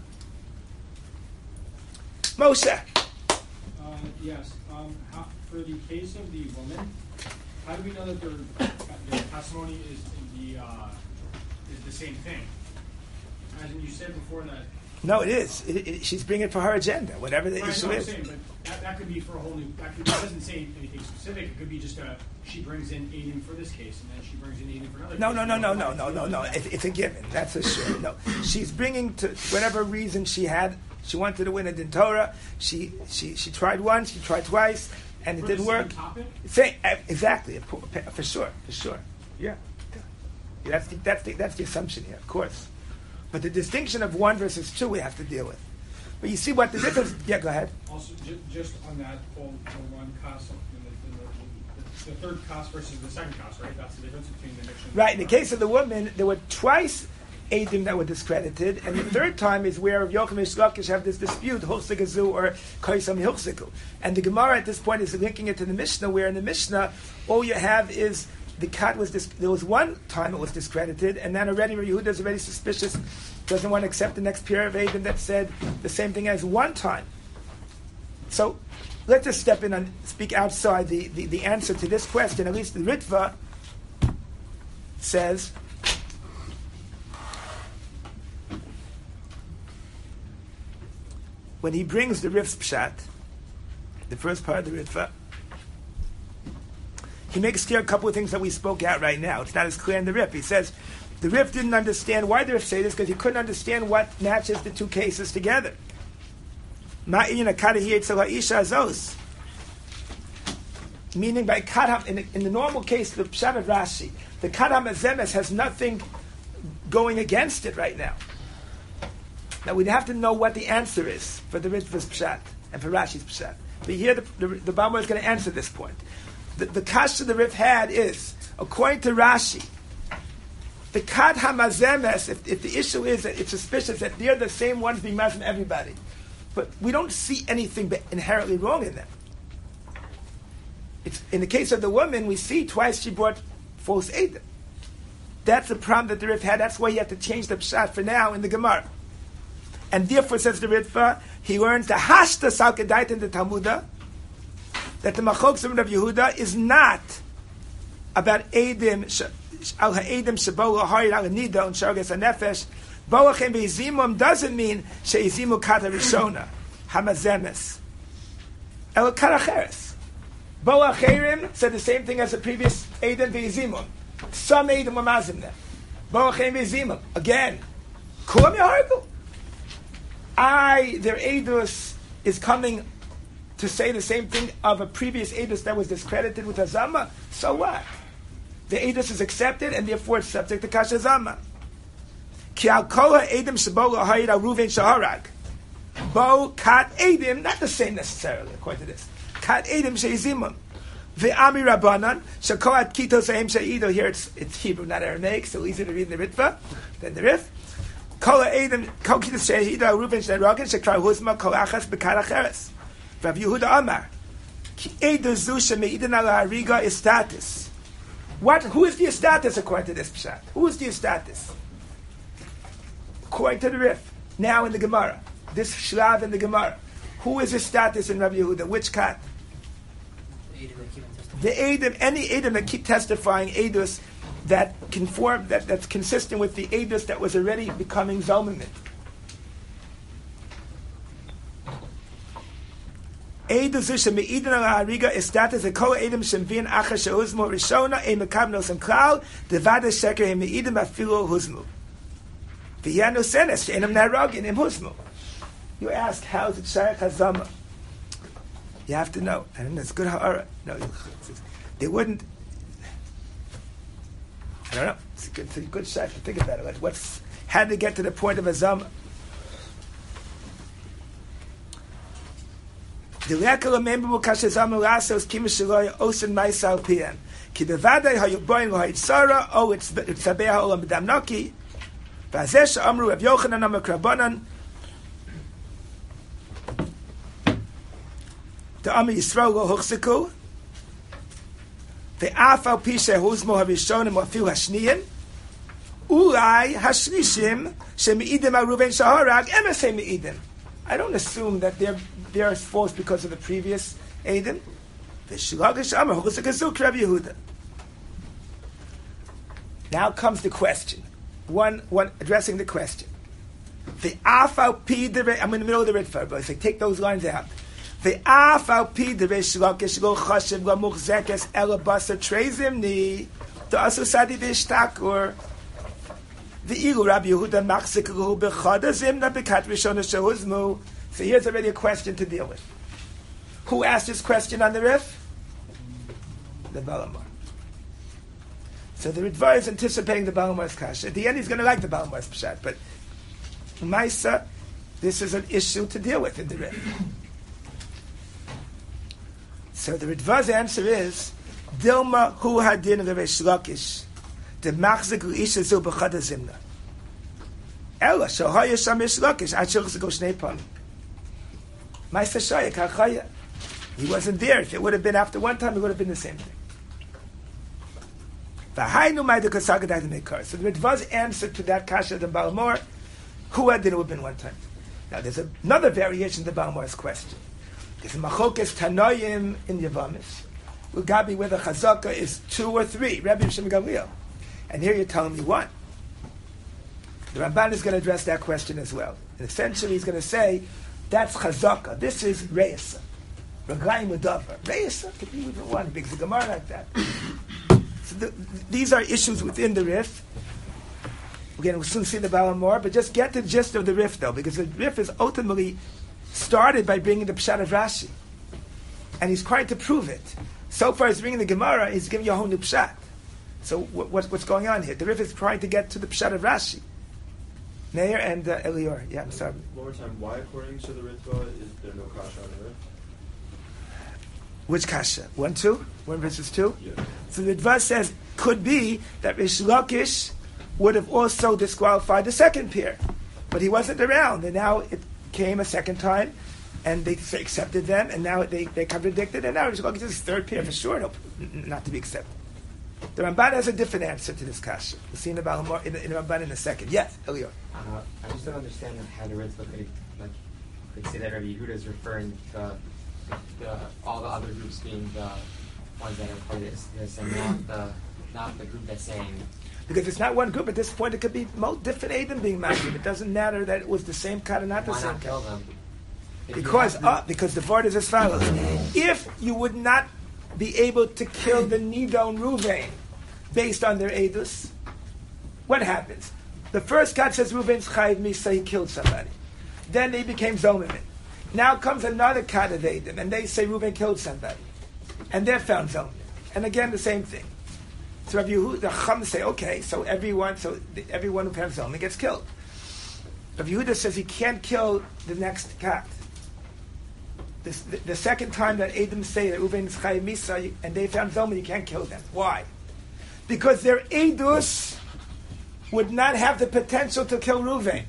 Moshe. Uh, yes. Um, how, for the case of the woman, how do we know that their, their testimony is in the uh, is the same thing? As in you said before that. No, it is. It, it, she's bringing it for her agenda, whatever the right, issue no, is. Saying, but that, that could be for a whole new. That, could, that doesn't say anything specific. It could be just a. She brings in Aiden for this case, and then she brings in Aiden for another. No, case. no, no, no, no, no, no, no. It, it's a given. That's for sure. No, she's bringing to whatever reason she had. She wanted to win a din Torah. She she she tried once. She tried twice, and it for didn't the same work. Topic? Same, exactly, for sure, for sure. Yeah, that's the, that's the, that's the assumption here, of course. But the distinction of one versus two, we have to deal with. But you see what the difference. Yeah, go ahead. Also, ju- just on that whole the one cost, the, the, the, the third cost versus the second cost, right? That's the difference between the Mishnah. Right. In the case of the woman, there were twice Eidim that were discredited, and the third time is where Yocham and Lakish have this dispute, Hulsikazu or Kaisam Hilsiku. And the Gemara at this point is linking it to the Mishnah, where in the Mishnah, all you have is the cat was dis- there was one time it was discredited, and then already Yehuda is already suspicious, doesn't want to accept the next pair of Eidim that said the same thing as one time. So let's just step in and speak outside the, the, the answer to this question. At least the Ritva says, when he brings the Rif's Pshat, the first part of the Ritva, he makes clear a couple of things that we spoke out right now. It's not as clear in the Rif. He says the Rif didn't understand why the Rif say this, because he couldn't understand what matches the two cases together. Meaning by Kadham, in, in the normal case, the Pshat of Rashi, the Kadham Azemes has nothing going against it right now. Now we'd have to know what the answer is for the Ritva's Pshat and for Rashi's Pshat. But here the, the, the Bama is going to answer this point. The, the kasha the Rif had is, according to Rashi, the Kad Hamazemes, if, if the issue is that it's suspicious that they're the same ones being mad from everybody, but we don't see anything inherently wrong in them. It's, in the case of the woman, we see twice she brought false Eidim. That's the problem that the Rif had. That's why he had to change the Pshat for now in the Gemara. And therefore, says the Ritva, he learns the Hashta Salkedait in the Talmudah, that the Machoksim of Yehuda is not about Eidim, Al Ha'edim Shabo L'Harid Al Nida and Sharges HaNefesh. Boachem Be'ezimum doesn't mean She'izimu Kata Rishona, Hamazemes. El Karacheres. Boacherim said the same thing as the previous Eidim Be'ezimum. Some Eidim were Mazim them. Boachem Be'ezimum. Again, Kulam Yahargu. I, their Eidus, is coming to say the same thing of a previous Eidus that was discredited with Azama. So what? the edus is accepted, and therefore it's subject to kasha zama. Ki al kol ha'edim shebo l'hayid al Ruven shaharag. Bo kat edim, not the same necessarily, according to this. Kat edim she'izimum. Ve'ami rabbanan, shekoat kitos ha'im she'ido. Here it's, it's Hebrew, not Aramaic, so easier to read in the Ritva than the Rif. Kol ha'edim, kol kitos she'ido al Ruven she'aragin, shekrar huzma kol achas bekar acheres. Rav Yehuda Amar, ki edu zu she'me'idin al ha'ariga is status. What, who is the status according to this pshat? Who is the status? According to the Rif, now in the Gemara, this shlav in the Gemara, who is his status in Rabbi Yehuda? Which kat? The Edom, any Edom that keep testifying Edus that conform, that, that's consistent with the Edus that was already becoming Zalmanit. Edus isha me'idin al ha'ariga is status a kol Edom shemvin acha she'uzmu rishona e mekabnos and klal devada sheker he me'idin afilu huzmu. V'yanu senes she'enam naragin im huzmu. You ask, how is it Shaykh Hazama? You have to know. And it's good ha'ara. No, they wouldn't. I don't know. It's a good, it's a good Shaykh to think about it. Like what's, how did they get to the point of Hazama? The lekal amembu kashazama lasos kimishiloy osen maisal pian. Ki bevadei hayuboin lohitzara. Oh, it's it's sabeh ha'olam b'damnoki. V'azesh amru Rav Yochanan amak Rabbanan. The Ami Yisrael lo huchziku. Ve'af al pi shehuzmo harishonim wa'afil hashniyin. Ulai hashlishim sheme'idim al Ruven shaharag emesei me'idim. I don't assume that they're they're false because of the previous Eidim. Ve'shulagish amar huchzikazuk Rabbi Yehuda. Now comes the question. One one addressing the question. Ve'af al pi derei. I'm in the middle of the Ritva, but I say take those lines out. Ve'af al pi derei shulagish lo chashiv lo muchzekes ela basa trezimni da'asu sadi v'ishtakur. Ve'ilu Rabbi Yehuda machzikuhu b'chada zimna b'kat rishona shehuzmu. So here's already a question to deal with. Who asked this question on the Rif? The Balamar. So the Ritva is anticipating the Balamar's kasha. At the end, he's going to like the Balamar's pshat, but Maisa, this is an issue to deal with in the Rif. So the Ritva's answer is Dilma hu hadin v'reish lakish de machzik l'isha zu b'chada zimna. Ella shohaya sham ish lakish ad shilchzik o shnei panim. Maisa shaya kachaya. He wasn't there. If it would have been after one time, it would have been the same thing. V'hainu ma'ida kasagadai d'meikar. So the Ritva's answer to that kasha the Balamor, who had it would have been one time. Now there's a, another variation to the Balamar's question. There's a machokes tanoyim in Yavamis. Will Gabi whether chazaka is two or three. Rabbi Shem Gamliel. And here you're telling me one. The Ramban is going to address that question as well. And essentially he's going to say, that's chazaka. This is reisa. Raglayim udavar. Reisa could be even one, because the Gemara like that. So the, these are issues within the Rif. Again, we'll soon see the Balamor, but just get the gist of the Rif though, because the Rif is ultimately started by bringing the Pshat of Rashi. And he's trying to prove it. So far as bringing the Gemara, he's giving you a whole new Pshat. So what, what, what's going on here? The Rif is trying to get to the Pshat of Rashi. Meir and uh, Elior. Yeah, I'm sorry. One more time. Why, according to the Ritva, is there no kasha on the Rif? Which kasha? One, two? One versus two? Yeah. So the Ritva says, could be that Rish Lakish would have also disqualified the second pair. But he wasn't around, and now it came a second time, and they accepted them, and now they, they contradicted, and now Rish Lakish is third pair for sure, no, not to be accepted. The Ramban has a different answer to this kasha. We'll see in the Balamor, in the, in the Ramban in a second. Yes, Elior. Uh, I just don't understand how the Ritva could, like, could say that Rabbi Yehuda is referring to the, all the other groups being the ones that are part of this, this and not the not the group that's saying. Because it's not one group at this point. It could be most different Adam being married. It doesn't matter that it was the same cut or not the Why same not kill them? If Because you have uh, because the word is as follows: if you would not be able to kill the Nidon Ruvain based on their edus, what happens? The first cut says Ruvain's chayiv misa, he killed somebody. Then they became Zomimin. Now comes another cut of Edom, and they say Ruvain killed somebody. And they're found Zomimin. And again, the same thing. So Rabbi Yehuda, the Chum say, okay, so everyone, so the, everyone who pans Zoma gets killed. Rabbi Yehuda says he can't kill the next cat. This, the, the second time that Edom say that Reuven is Chayim Misa and they found Zoma, you can't kill them. Why? Because their Edus would not have the potential to kill Reuven.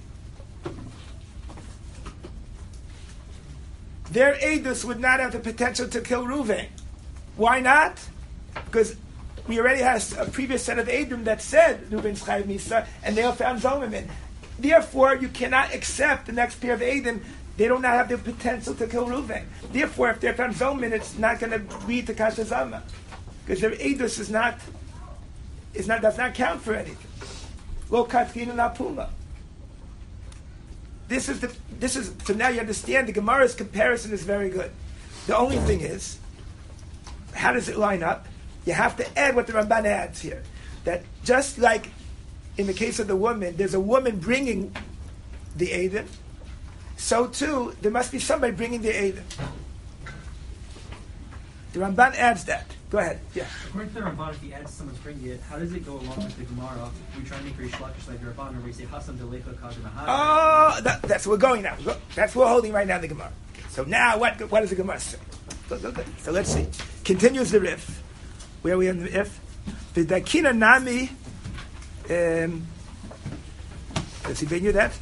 Their Edus would not have the potential to kill Reuven. Why not? Because we already had a previous set of Edom that said Reuven's Chayim Misa, and they all found Zomim. Therefore, you cannot accept the next pair of Edom. They do not have the potential to kill Reuven. Therefore, if they're found Zomim, it's not going to lead to Kasha Zama, because their Edus is not, is not does not count for anything. Lo Katkin and Apuma. This is the this is so now you understand the Gemara's comparison is very good. The only thing is, how does it line up? You have to add what the Ramban adds here. That just like in the case of the woman, there's a woman bringing the Edom, so too there must be somebody bringing the Edom. The Ramban adds that. Go ahead. Yeah. According to the Ramban, if he adds someone's bringing it, how does it go along with the Gemara? We try to make Rish Lakish like the Ramban, where we say Hasam Delecha Kadanahad. Oh, that, that's where we're going now. That's what we're holding right now in the Gemara. So now, what what does the Gemara say? Look, look, look. So let's see. Continues the Rif. Where are we in the Rif? The Dakina Nami. Um, does he bring you that?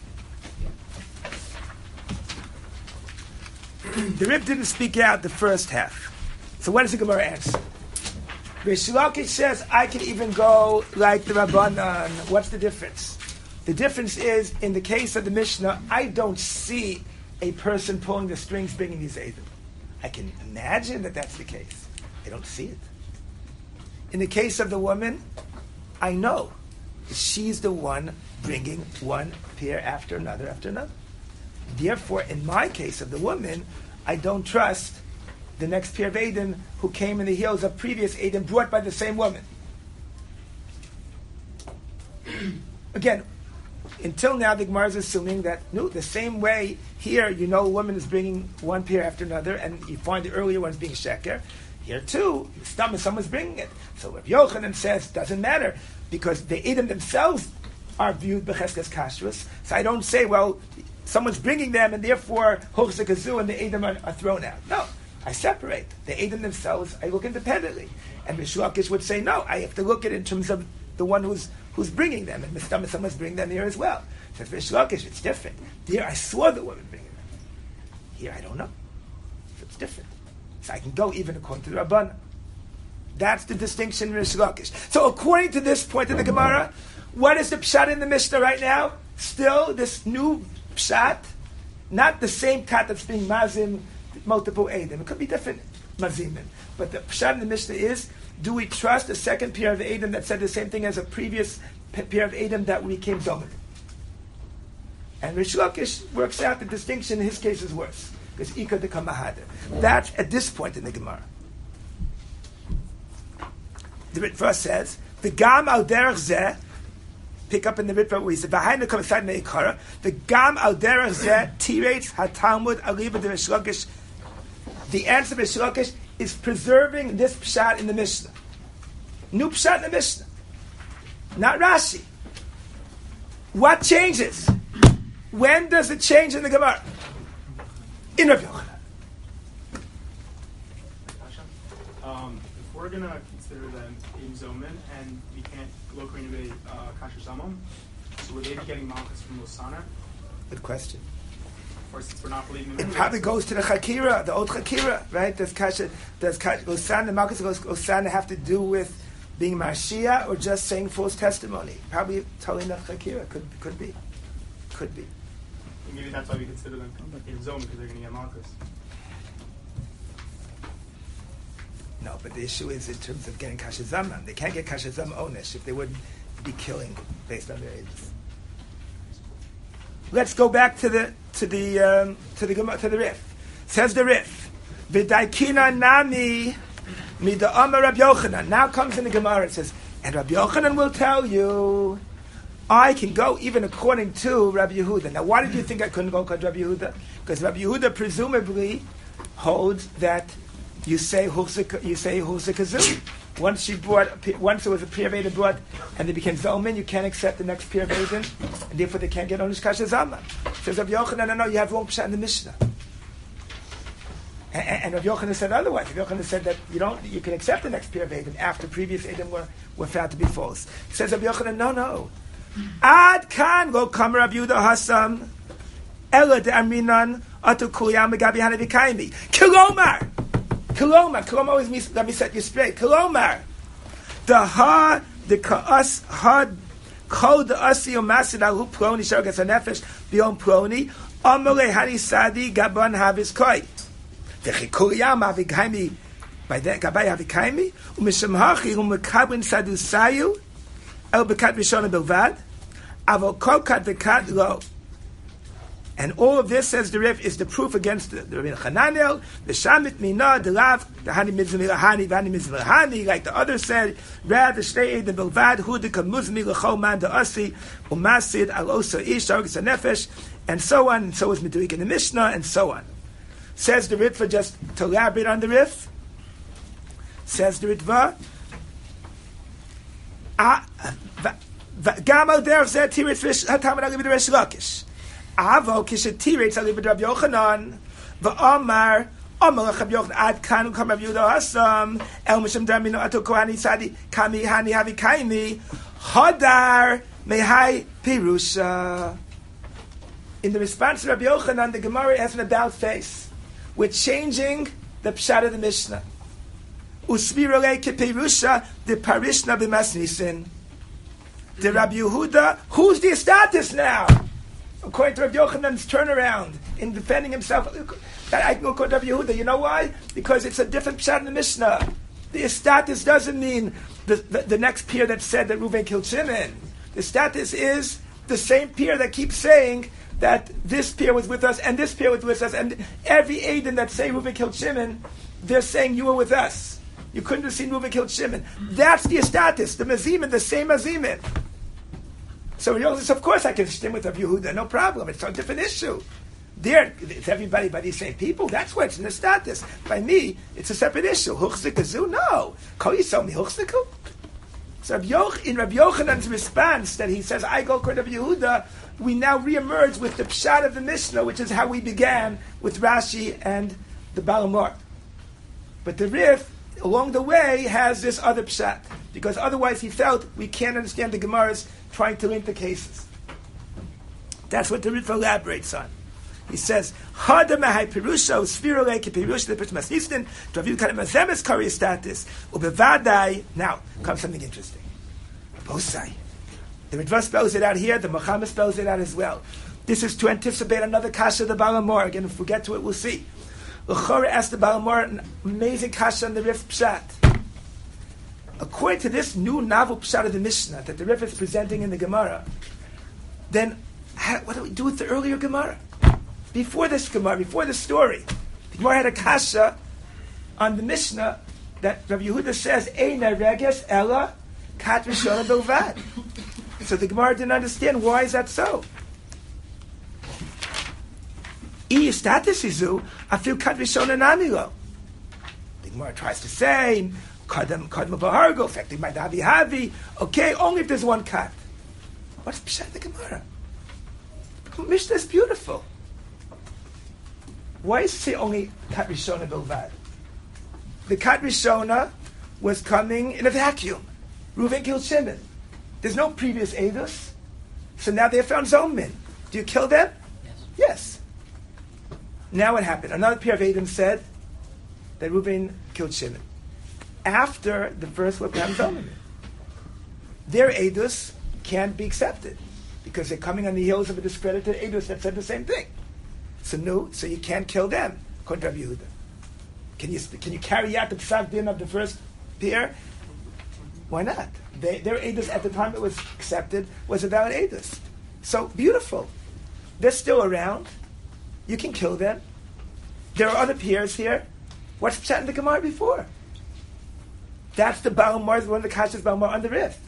The Rif didn't speak out the first half. So what does the Gemara answer? Rish Lakish says, I can even go like the Rabbanan. What's the difference? The difference is, in the case of the Mishnah, I don't see a person pulling the strings bringing these Edom. I can imagine that that's the case. I don't see it. In the case of the woman, I know she's the one bringing one pair after another after another. Therefore, in my case of the woman, I don't trust the next pair of Edom who came in the heels of previous Edom brought by the same woman. Again, until now the Gemara is assuming that no, the same way here you know a woman is bringing one pair after another and you find the earlier ones being sheker. Here too, someone's bringing it. So Rav Yochanan says doesn't matter because the Edom themselves are viewed b'cheskes kashrus. So I don't say, well, someone's bringing them and therefore hochzek hazu and the Edom are, are thrown out. No. I separate. The Edom themselves, I look independently. And Rish Lakish would say, no, I have to look at it in terms of the one who's who's bringing them. And Mistama, someone's bringing them here as well. Says Rish Lakish, it's different. Here I saw the woman bringing them. Here I don't know. So it's different. So I can go even according to the Rabbanah. That's the distinction in Rish Lakish. So according to this point of the Gemara, what is the pshat in the Mishnah right now? Still this new pshat, not the same kat that's being mazim, multiple Edom. It could be different mazimim. But the pshat in the Mishnah is, do we trust the second pair of Edom that said the same thing as a previous pair of Edom that became dominant? And Rish Lakish works out the distinction in his case is worse. Because Ika de Kamahader. That's at this point in the Gemara. The Ritva says, the Gam al derech zeh, pick up in the Ritva where he said, behind the Kamsad Meikara, the Gam al derech zeh, Tirates HaTalmud Aliba de Rish Lakish. The answer of Rish Lakish is preserving this pshat in the Mishnah. New pshat in the Mishnah. Not Rashi. What changes? When does it change in the Gemara? In Rav Yochanan. Um, if we're going to consider them in Zoman and we can't locate a uh, Kasher Samam, so would they be getting Malchus from Losana? Good question. Or since we're not believing them? It probably goes to the Chakira, the old Chakira, right? Does Kasha, does Losana, Malchus goes Losana have to do with being Mashiach or just saying false testimony? Probably telling the Chakira. Could, could be. Could be. Maybe that's why we consider them in Zoman, because they're going to get Malchus. No, but the issue is in terms of getting Kasha Zaman. They can't get Kasha Zaman Onesh if they wouldn't be killing based on their ages. Let's go back to the to the um, to the to the Rif. Says the Rif, V'daikina nami mida Amar Rabbi Yochanan. Now comes in the Gemara. It says, and Rabbi Yochanan will tell you, I can go even according to Rabbi Yehuda. Now, why did you think I couldn't go according to Rabbi Yehuda? Because Rabbi Yehuda presumably holds that you say Husik, you say Husikazu. Once she brought, once there was a Pri Aveda brought, and they became Zomin, you can't accept the next Pri Aveda, and therefore they can't get Onish Kasha Zama. Says Rav Yochanan, no, no, you have wrong Pshat in the Mishnah. And, and, and Rav Yochanan said otherwise. Rav Yochanan said that you don't, you can accept the next Pri Aveda after previous Edom were, were found to be false. Says Rav Yochanan, no, no. Ad kan go come Rav Yehuda Hasam, Ela de Aminan, Atu Kuyam Megabi Hanavikaymi. Kilomar! Kilomar, Kilomar always means, let me set you straight. Kilomar, the ha, the ka'as, ha, kol the asi umasid alu ploni, shogas hanefesh, biom ploni, amole hani sadi, gaban havis koi. The chikuliyam havikaimi, by that, gabay havikaimi, umisham hachi, umekabin sadu sayu, el bekat rishona bilvad, avol kol kat bekat lo. And all of this, says the Rif, is the proof against the, the Rabbi Chananel, the Shamit Mina, the Lav, the Hani Mizmi Lahani, Vani Mizmi Lahani, like the others said, Rad, the Shtei, the Bilvad, Hu, the Kamuzmi, Lachol Man, the Asi, Umasid, Al Osa Ish, Argis Nefesh, and so on, and so is Meduik in the Mishnah, and so on. Says the Ritva, just to elaborate on the Rif, says the Ritva, Gamal Der Zeh Tirit Hatamad Ali B'Resh Lakish. Avo kishetirates ali b'Rav Yochanan v'Amar Amar Rav Yochanan ad kan ukam Rav Yehuda Hasam el misham damino ato kohani sadi kami hani havi kaimi hadar mehai pirusha. In the response to Rav Yochanan, the Gemara has an about face. We're changing the pshat of the Mishnah. Usvirole ke pirusha the parishna b'masnisin. The Rav Yehuda, who's the status now? According to Rav Yochanan's turnaround in defending himself, I can go quote Rav Yehuda. You know why? Because it's a different pshat in the Mishnah. The status doesn't mean the, the, the next peer that said that Reuven killed Shimon. The status is the same peer that keeps saying that this peer was with us and this peer was with us, and every Aiden that say Reuven killed Shimon, they're saying you were with us. You couldn't have seen Reuven killed Shimon. That's the status. The Mazimin, the same Mazimin. So Yochanan says, of course I can stim with Rav Yehuda, no problem. It's a different issue. There, it's everybody by these same people. That's why it's in the status. By me, it's a separate issue. Huchzikazu? No. Kol Yisrael mi huchziku? So in Rav Yochanan's response that he says, I go to Rav Yehuda, we now reemerge with the pshat of the Mishnah, which is how we began with Rashi and the Balamor. But the Rif, along the way, has this other pshat. Because otherwise he felt we can't understand the Gemara's trying to link the cases. That's what the Rif elaborates on. He says, "Hada mahai pirusha usfirole ke pirusha the masnistin to aviv kanem azemes karistatis ubevadai." Now comes something interesting. Bosai. The Ritva spells it out here. The Muhammad spells it out as well. This is to anticipate another kasha of the Balamor. Again, if we get to it, we'll see. L'chora asked the Balamor an amazing kasha on the Rif pshat. According to this new novel pshat of the Mishnah that the Rif is presenting in the Gemara, then how, what do we do with the earlier Gemara? Before this Gemara, before this story, the Gemara had a kasha on the Mishnah that Rabbi Yehuda says, Eina reges ella kat rishona bilvad. So the Gemara didn't understand, why is that so? I status izu afil kat rishona namilo. The Gemara tries to say, Kadam kadma bahargo, affecting by davi havi. Okay, only if there's one kat. What's pshat the Gemara? The Mishnah is beautiful. Why is it say only kat rishona bilvad? The kat rishona was coming in a vacuum. Reuven killed Shimon. There's no previous edus, so now they have found Zomin. Do you kill them? Yes. Yes. Now what happened? Another pair of Edom said that Reuven killed Shimon. After the first look at Zomin, their edus can't be accepted because they're coming on the heels of a discredited edus that said the same thing. So no, so you can't kill them. According to Rabbi Yehuda, can you can you carry out the psak din of the first pair? Why not? They, their edus at the time it was accepted was a valid edus. So beautiful. They're still around. You can kill them. There are other peers here. What's pshat in the Gemara before? That's the Balamar, one of the Kashas Balamar on the Rif.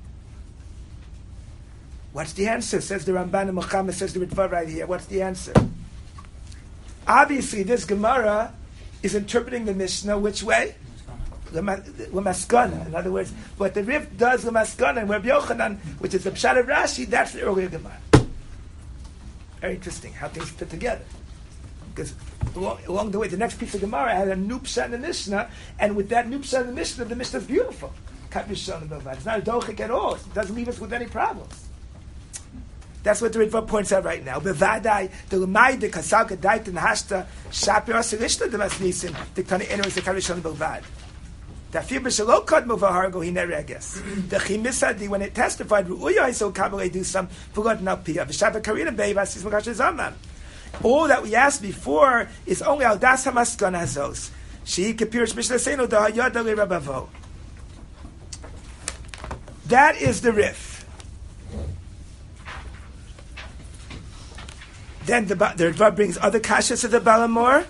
What's the answer? Says the Ramban and Muhammad, says the Ritva right here. What's the answer? Obviously, this Gemara is interpreting the Mishnah which way? Lemaskana. In other words, what the Rif does Lemaskana, and Rabbi Yochanan, which is the Pshat of Rashi, that's the earlier Gemara. Very interesting how things fit together. Because along, along the way, the next piece of Gemara had a new Pshat in the Mishnah, and with that new Pshat in the Mishnah, the Mishnah is beautiful. It's not a dochik at all. It doesn't leave us with any problems. That's what the Ritva points out right now. Bevadai, the Lamai, the Kasalka, Dait, and Hashta, Shapir, Asilishta, the Masnisim, the Tani Enos, the Karishon, Belvad. The Fir Bishalo Kod Movahargo, he never, I guess. The Chimisadi, when it testified, Ruya, I saw Kabbalah do some, forgot not Pia, Vishabba Karina, Bevas, Makash Zaman. All that we asked before is only Al Das Hamaskan Hazos. She Kapirish Mishnah Seno, the Hayada Le Rabavo. That is the Rif. Then the, the Ritva brings other kashas of the Balamor.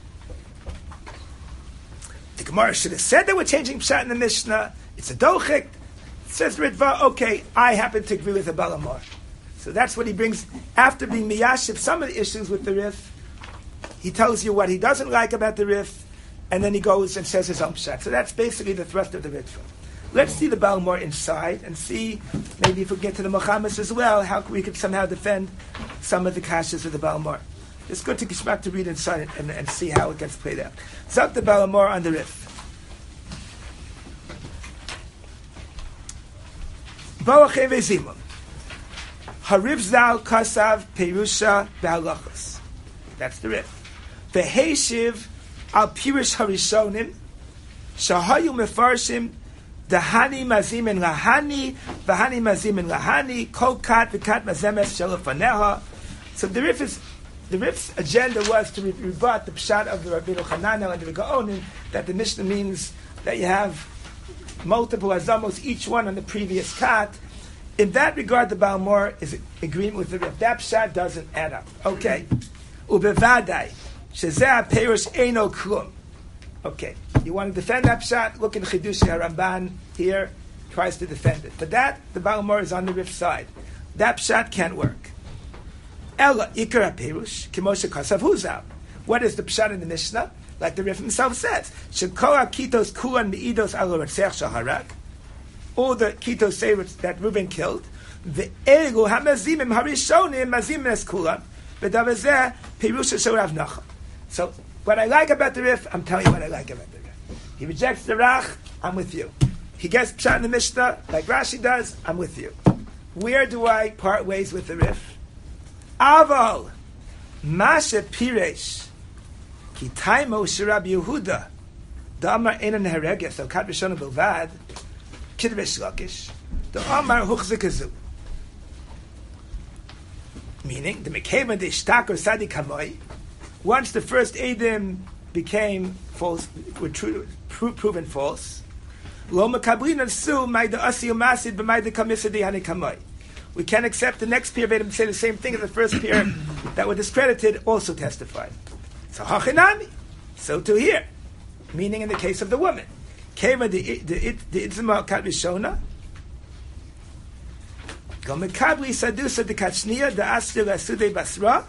The Gemara should have said that we're changing Pshat in the Mishnah. It's a dochik. Says the Ritva, okay, I happen to agree with the Balamor. So that's what he brings after being miyashiv some of the issues with the Rif. He tells you what he doesn't like about the Rif, and then he goes and says his own Pshat. So that's basically the thrust of the Ritva. Let's see the Balamor inside and see, maybe if we get to the Mochamis as well, how we could somehow defend some of the kashas of the Balamor. It's good to Gishmak to read inside and, and see how it gets played out. Zok the Balamor on the Rif. Boachei Vezimon. Hariv Zal Kasav Perusha Be'alachos. That's the Rif. Veheshiv Al Pirish Harishonim Shahayu Mefarshim Dahani mazim and lahani, vahani mazim and lahani, kolkat v'kat mazemes shelafaneha. So the Rif is, the Rif's agenda was to re- rebut the pshat of the Rabbeinu Chananel and the Gaonim that the Mishnah means that you have multiple azamos, each one on the previous kat. In that regard, the Balamor is in agreement with the Rif. That pshat doesn't add up. Okay, ubevadai shezeh perush eino klum. Okay, you want to defend that pshat? Look in Chidushi HaRamban here, tries to defend it. But that, the Balamor is on the Rif side. That pshat can't work. Ella ikar perush kimoshe kasav huzal. What is the pshat in the Mishnah? Like the Rif himself says, shekol kitos kulan meidos al ratzech shaharak. All the kitos say that Reuben killed. The elu hamazimim harishonim mazim es kulan. V'davazeh perush shorav nacham. So. What I like about the Rif, I'm telling you what I like about the Rif. He rejects the Rach, I'm with you. He gets Pshat in the Mishnah, like Rashi does, I'm with you. Where do I part ways with the Rif? Aval, Masha Piresh, Kitaimo Shirab Yehuda, Damar Enan Hereges, so Kat Rishon Bilvad, Kidresh Lakish, the Amar Huchzikazu. Meaning, the Mekeva de Shtakor Sadi Kamoi, once the first Eidim became false, were true, pro- proven false, we can't accept the next pair of Eidim say the same thing as the first pair that were discredited also testified. So hachinami, so to here, meaning in the case of the woman, keva the the the itzma kat rishona, go mekabli sadusa de kachnia the asir asude basra.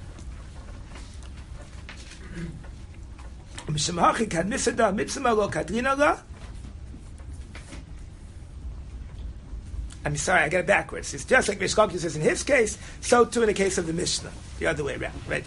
I'm sorry, I got it backwards. It's just like Rish Lakish says in his case, so too in the case of the Mishnah. The other way around, right?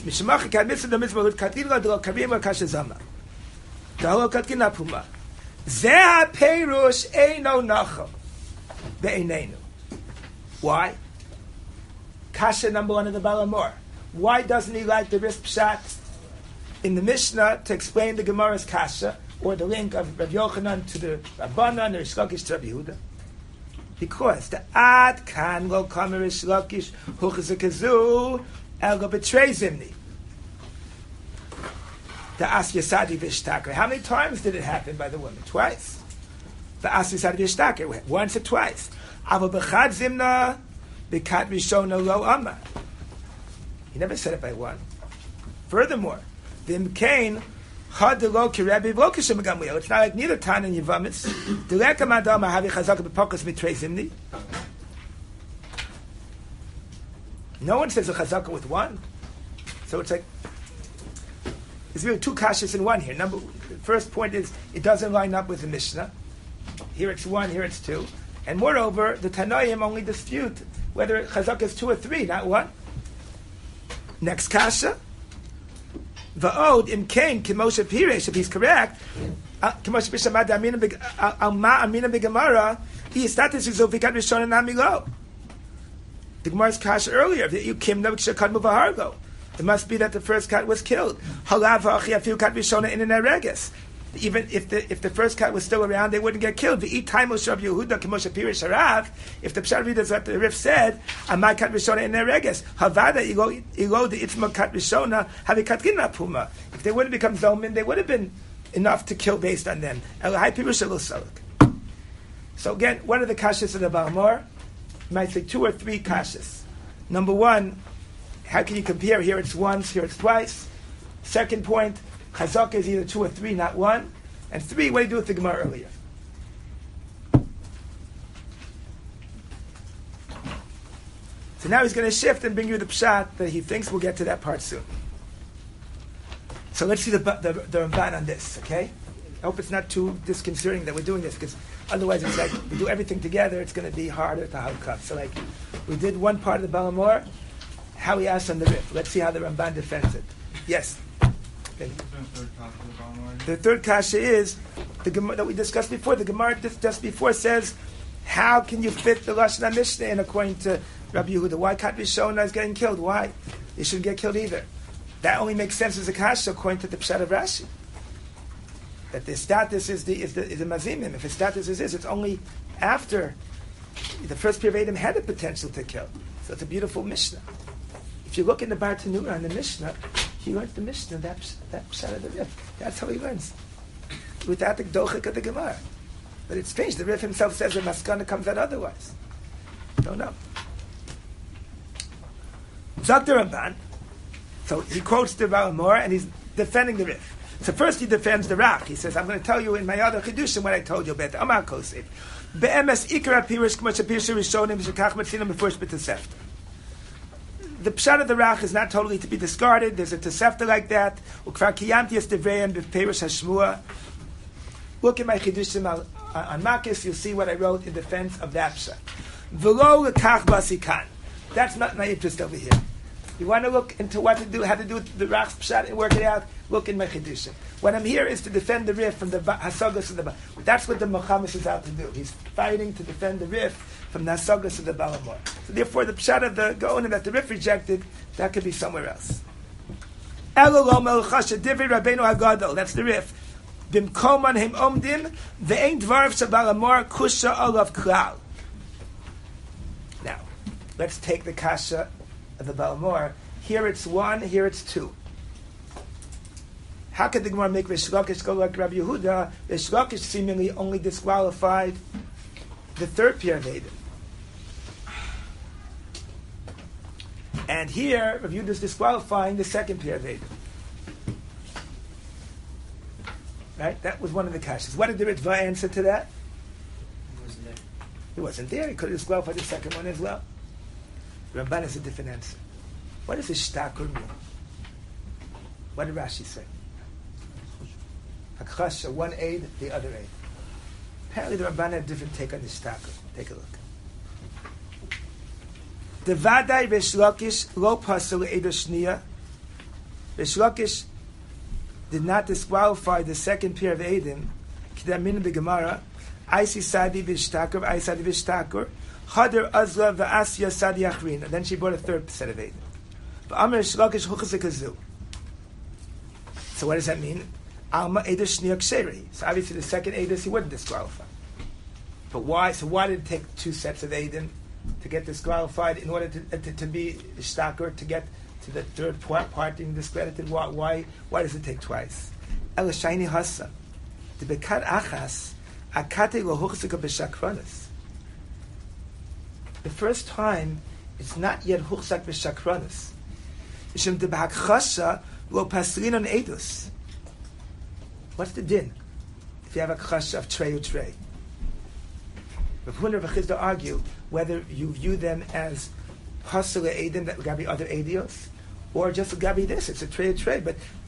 Why? Kasha number one of the Balamor. Why doesn't he like the Rif Pshat in the Mishnah to explain the Gemara's Kasha, or the link of Rav Yochanan to the Rabbanan, or Rish Lakish to Rabbi Yehuda? Because the Ad Kan Lo Kamer Rish Lakish Huchazakazu Elgo betrays himni. The As Yasadi Vishtaker. How many times did it happen by the woman? Twice. The As Yasadi Vishtaker, once or twice. Ava Bechad Zimna Bekat Rishona Lo Amma. He never said it by one. Furthermore, Vim Kain Chad Lo Kirebi Vokishim Gamliel. It's not like neither Tan and Yevamis. Dileka Madama Havi Chazaka Bepokas Betrays Himni. No one says a Chazaka with one. So it's like There's really two kashas in one here. Number, the first point is it doesn't line up with the Mishnah. Here it's one, here it's two. And moreover, the Tanoim only dispute whether Chazak is two or three, not one. Next kasha. Va'od im kain kimoshe piresh, if he's correct, kimoshe piresh amad amina begamara, he status is ofikat rishon namilo. The Gemara's kasha earlier that you kim navik shekad muvahargo. It must be that the first cat was killed. Halav ha'achi afiu kat rishona in an ereges. Even if the if the first cat was still around, they wouldn't get killed. The eat time of Yehuda Kimosha Pirish Harav. If the Pshat readers what the Rif said, Amai kat rishona in ereges. Havada ilo ilo the itzma kat rishona havi kat gina puma. If they wouldn't become zomin, they would have been enough to kill based on them. Elahai Pirish Saluk. So again, what are the kashas of the Balmor? You might say two or three kashas. Number one, how can you compare? Here it's once, here it's twice. Second point, Chazak is either two or three, not one. And three, what do you do with the Gemara earlier? So now he's going to shift and bring you the pshat that he thinks we'll get to that part soon. So let's see the the, the Ramban on this, okay? I hope it's not too disconcerting that we're doing this, because otherwise it's like we do everything together, it's going to be harder to have cut. So like, we did one part of the Balamor, how he asked on the Rif. Let's see how the Ramban defends it. Yes? Okay. The third kasha is the Gemara that we discussed before. The Gemara just before says, how can you fit the Lashon HaMishnah in according to Rabbi Yehuda? Why Kat Rishona is getting killed? Why? They shouldn't get killed either. That only makes sense as a kasha according to the Pshat of Rashi. That the status is the is the is the mazimim. If the status is this, it's only after the first pair of Adam had the potential to kill. So it's a beautiful Mishnah. If you look in the Bar Tanura on the Mishnah, he learns the Mishnah, that, that Pshat of the Rif. That's how he learns. Without the Gdochik of the Gemara. But it's strange, the Rif himself says that Maskana comes out otherwise. Don't know. Zok the Ramban. So he quotes the Balamor and he's defending the Rif. So first he defends the Rak. He says, I'm going to tell you in my other Kedushin what I told you about the Amar Kosef. Be'emes ikar apirish k'mo shapirish rishonim shekach metzinim b'furish b'tesefta. The pshat of the Rach is not totally to be discarded. There's a Tosefta like that. Ukvar kiyamti es devreim b'perish hashmua. Look at my Chidushim on, on Makis. You'll see what I wrote in defense of that pshat. V'lo l'kach basikan. That's not my interest over here. You want to look into what to do, how to do the Rach's pshat and work it out? Look in my Chidushim. What I'm here is to defend the Rif from the Hasagas of the Ba. That's what the Mechamis is out to do. He's fighting to defend the Rif from the Hasagas of the Balamor. So therefore, the pshat of the Gaonim that the Rif rejected, that could be somewhere else. Elolom el chasha divri Rabbeinu Hagadol. That's the Rif. Bimkoman him omdim ve'ein dvarav shabalamor kusha olav klal. Now, let's take the kasha of the Balamor. Here it's one, here it's two. How could the Gemara make Rish Lakish go like Rabbi Yehuda? Rish Lakish seemingly only disqualified the third pair of Adam. And here, Rabbi Yehuda is disqualifying the second pair of Adam. Right? That was one of the kashas. What did the Ritva answer to that? He wasn't there. He wasn't there. He could have disqualified the second one as well. Ramban has a different answer. What does a shtakur mean? What did Rashi say? Hakchasha, one aid, the other aid. Apparently the Ramban had a different take on the shtakur. Take a look. Devadai Rish Lakish lo pasel eid shniya. Rish Lakish did not disqualify the second pair of Eidim. Kidamin b'Gemara. Aisi sadi v'shtakur, Aisi sadi v'shtakur. Hadar azla v'asya sadi achrin. And then she brought a third set of Eidim. V'amar Rish Lakish huchasikazu. So what does that mean? Alma Eidah Shniya Ksheri. So obviously the second Eidah he wouldn't disqualify. But why? So why did it take two sets of Eidim to get disqualified in order to, uh, to, to be shtaker, to get to the third part, part being discredited? Why, why Why does it take twice? El Shaini Hasa. The Bekat Achas Akate Lohuchsika B'Shakranis. The first time it's not yet Huchsak B'Shakranis. Shem de B'Hakchasha Lo Pasrin on Eidus. What's the din if you have a chasha of trey or trey? Rav Huna and Rav Chizda argue whether you view them as pasule edim that gabi other edios, or just gabi this. It's a trey or trey, but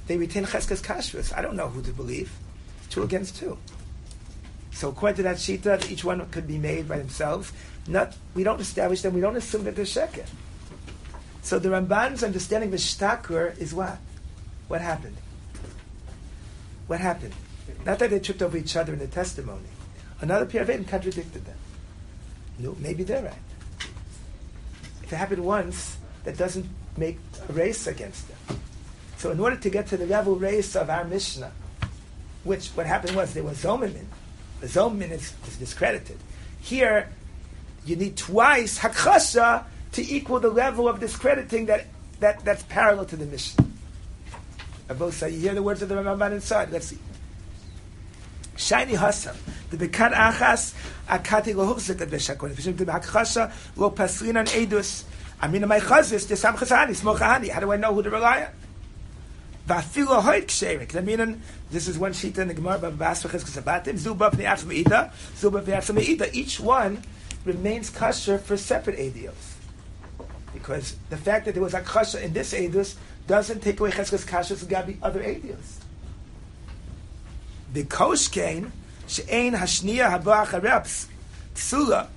they retain cheskes kashrus. I don't know who to believe. It's two against two. So according to that shita, each one could be made by themselves. Not, we don't establish them. We don't assume that they're sheker. So the Ramban's understanding of shtakur is what? What happened? What happened? Not that they tripped over each other in the testimony. Another pair of Eidim contradicted them. No, maybe they're right. If it happened once, that doesn't make a race against them. So in order to get to the level race of our Mishnah, which what happened was there was Zomamin. The Zomamin is, is discredited. Here, you need twice Hakasha to equal the level of discrediting that, that that's parallel to the Mishnah. Both say, you hear the words of the Ramban inside. Let's see. Shiny Hassam. The Bekan Achas Akati lo hufzik ad veshakon. V'shem the Hakasha lo pasrin an edus. Amina my chazis desam chazani smochani. How do I know who to rely on? Va'afilo hoit ksherik. I mean, this is one sheet in the Gemara of Basvachas Kasabatim. Zuba v'ne'atz me'ida. Zuba v'ne'atz me'ida. Each one remains kasher for separate edios. Because the fact that there was a kasher in this edus doesn't take away cheskes kashrus and gabi other edios. The koshkein she'ein hashniya haba acharei psula.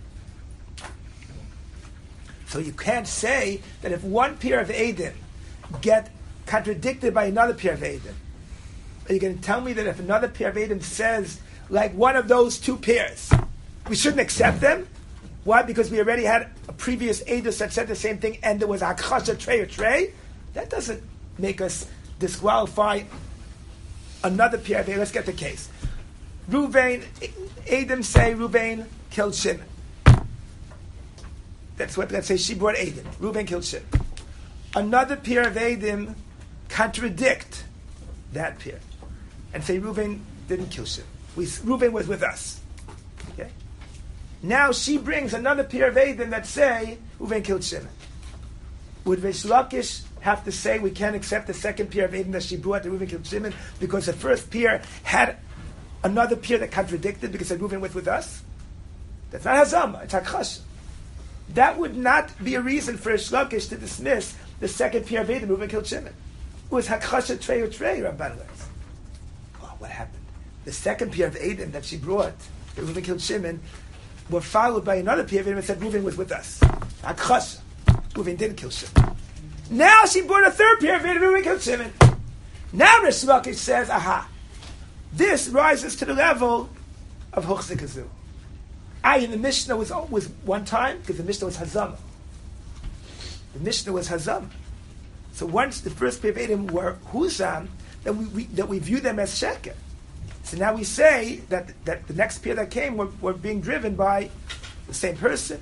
So you can't say that if one pair of Eidim get contradicted by another pair of Eidim, are you going to tell me that if another pair of Eidim says like one of those two pairs, we shouldn't accept them? Why? Because we already had a previous Eidus that said the same thing and there was a Akasha Trey or Trey? That doesn't make us disqualify another pair of Eidim. Let's get the case. Ruvain, Eidim say Ruvain killed Shimon. That's what, let's say she brought Eidim. Reuben killed Shimon. Another pair of Eidim contradict that pair and say Reuben didn't kill Shimon. We, Reuben was with us. Okay? Now she brings another pair of Eidim that say Reuben killed Shimon. Would Reish Lakish have to say we can't accept the second pair of Eidim that she brought that Reuben killed Shimon because the first pair had another pair that contradicted because said Reuben was with us? That's not Hazama, it's Hakasha. That would not be a reason for a Shlokish to dismiss the second pair of Eidim, Reuben killed Shimon. It was Hakasha Trey or Trey, Ramban learns. Oh, what happened? The second pair of Eidim that she brought, that Reuben killed Shimon, were followed by another pair of Eidim that said Reuben was with us. Hakasha. Reuben didn't kill Shimon. Now she brought a third pair of Eidim, Reuben killed Shimon. Now the Shlokish says, aha, this rises to the level of Huchzikazu. I in the Mishnah was was one time because the Mishnah was Hazama. The Mishnah was Hazama. So once the first pair of Eidim were Huzam, then we, we that we view them as Sheker. So now we say that that the next pair that came were, were being driven by the same person,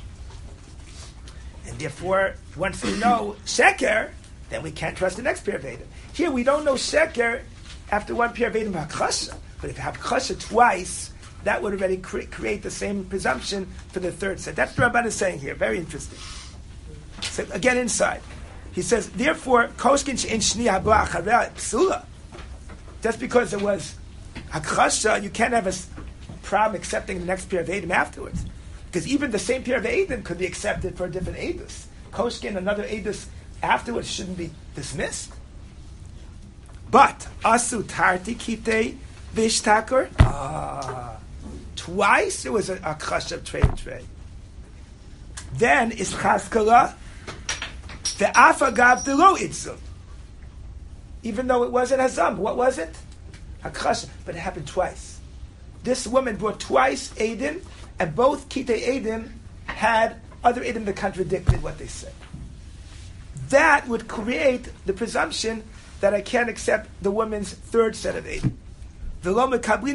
and therefore once we know Sheker, then we can't trust the next pair of Eidim. Here we don't know Sheker after one pair of Eidim Hakasha, but if you have Hakasha twice, that would already cre- create the same presumption for the third set. That's what Rabban is saying here. Very interesting. So again, inside. He says, therefore, Koshkin she'en shni haba acharei psula. Just because it was Hakasha, you can't have a problem accepting the next pair of Eidim afterwards. Because even the same pair of Eidim could be accepted for a different Eidus. Koshkin, another Eidus afterwards shouldn't be dismissed. But, asu tarti kitei vishtakur. Ah. Twice it was a, a chashav trey trey. Then is chazkala the afagav delo itzum. Even though it wasn't hazam, what was it? A chashav, but it happened twice. This woman brought twice Eidim, and both kitei Eidim had other Eidim that contradicted what they said. That would create the presumption that I can't accept the woman's third set of Eidim. Why?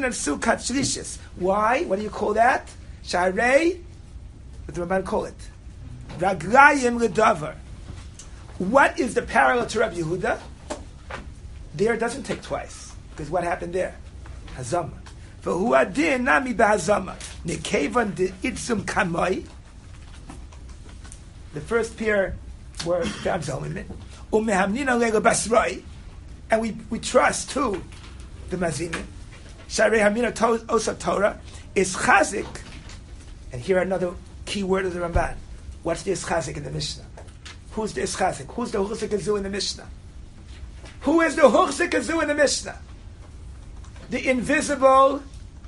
What do you call that? Sharei, what the Ramban call it? Raglayim ledavar. What is the parallel to Rabbi Yehuda? There it doesn't take twice. Because what happened there? Hazama. V'hu adin nami b'hazama. Nekevan de itzum kamoi. The first pair were found zomin. Umehamnina lega basroi. And we, we trust too the mazimin. Sharei Hamina Osa Torah is chazik, and here another key word of the Ramban. What's the ischazik in the Mishnah? Who's the ischazik? Who's the Huchzik Azu in the Mishnah? Who is the Huchzik Azu in the Mishnah? The invisible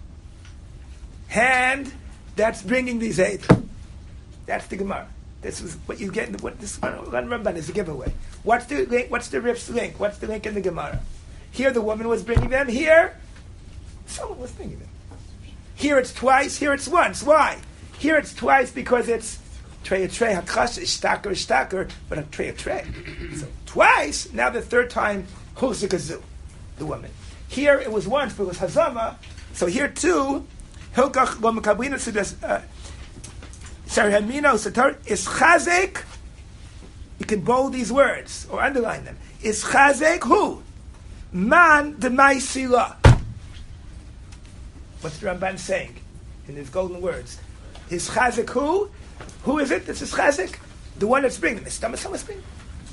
hand that's bringing these eight. That's the Gemara. This is what you get in the, what this one, one Ramban is a giveaway. What's the link? What's the Rif's link? What's the link in the Gemara? Here the woman was bringing them. Here, someone was bringing them. Here it's twice. Here it's once. Why? Here it's twice because it's trey a trey hakasha ishtaker ishtaker, but a trey a trey. So twice. Now the third time husikazu, the woman. Here it was once, but it was hazama. So here too, hilkach lo mekabina sudas. Sorry, hamino satar is chazek. You can bold these words or underline them. Is chazek who? Man de maisila. What's the Ramban saying in his golden words? Is chazek who? Who is it? This is chazek, the one that's bringing this. Someone's bringing.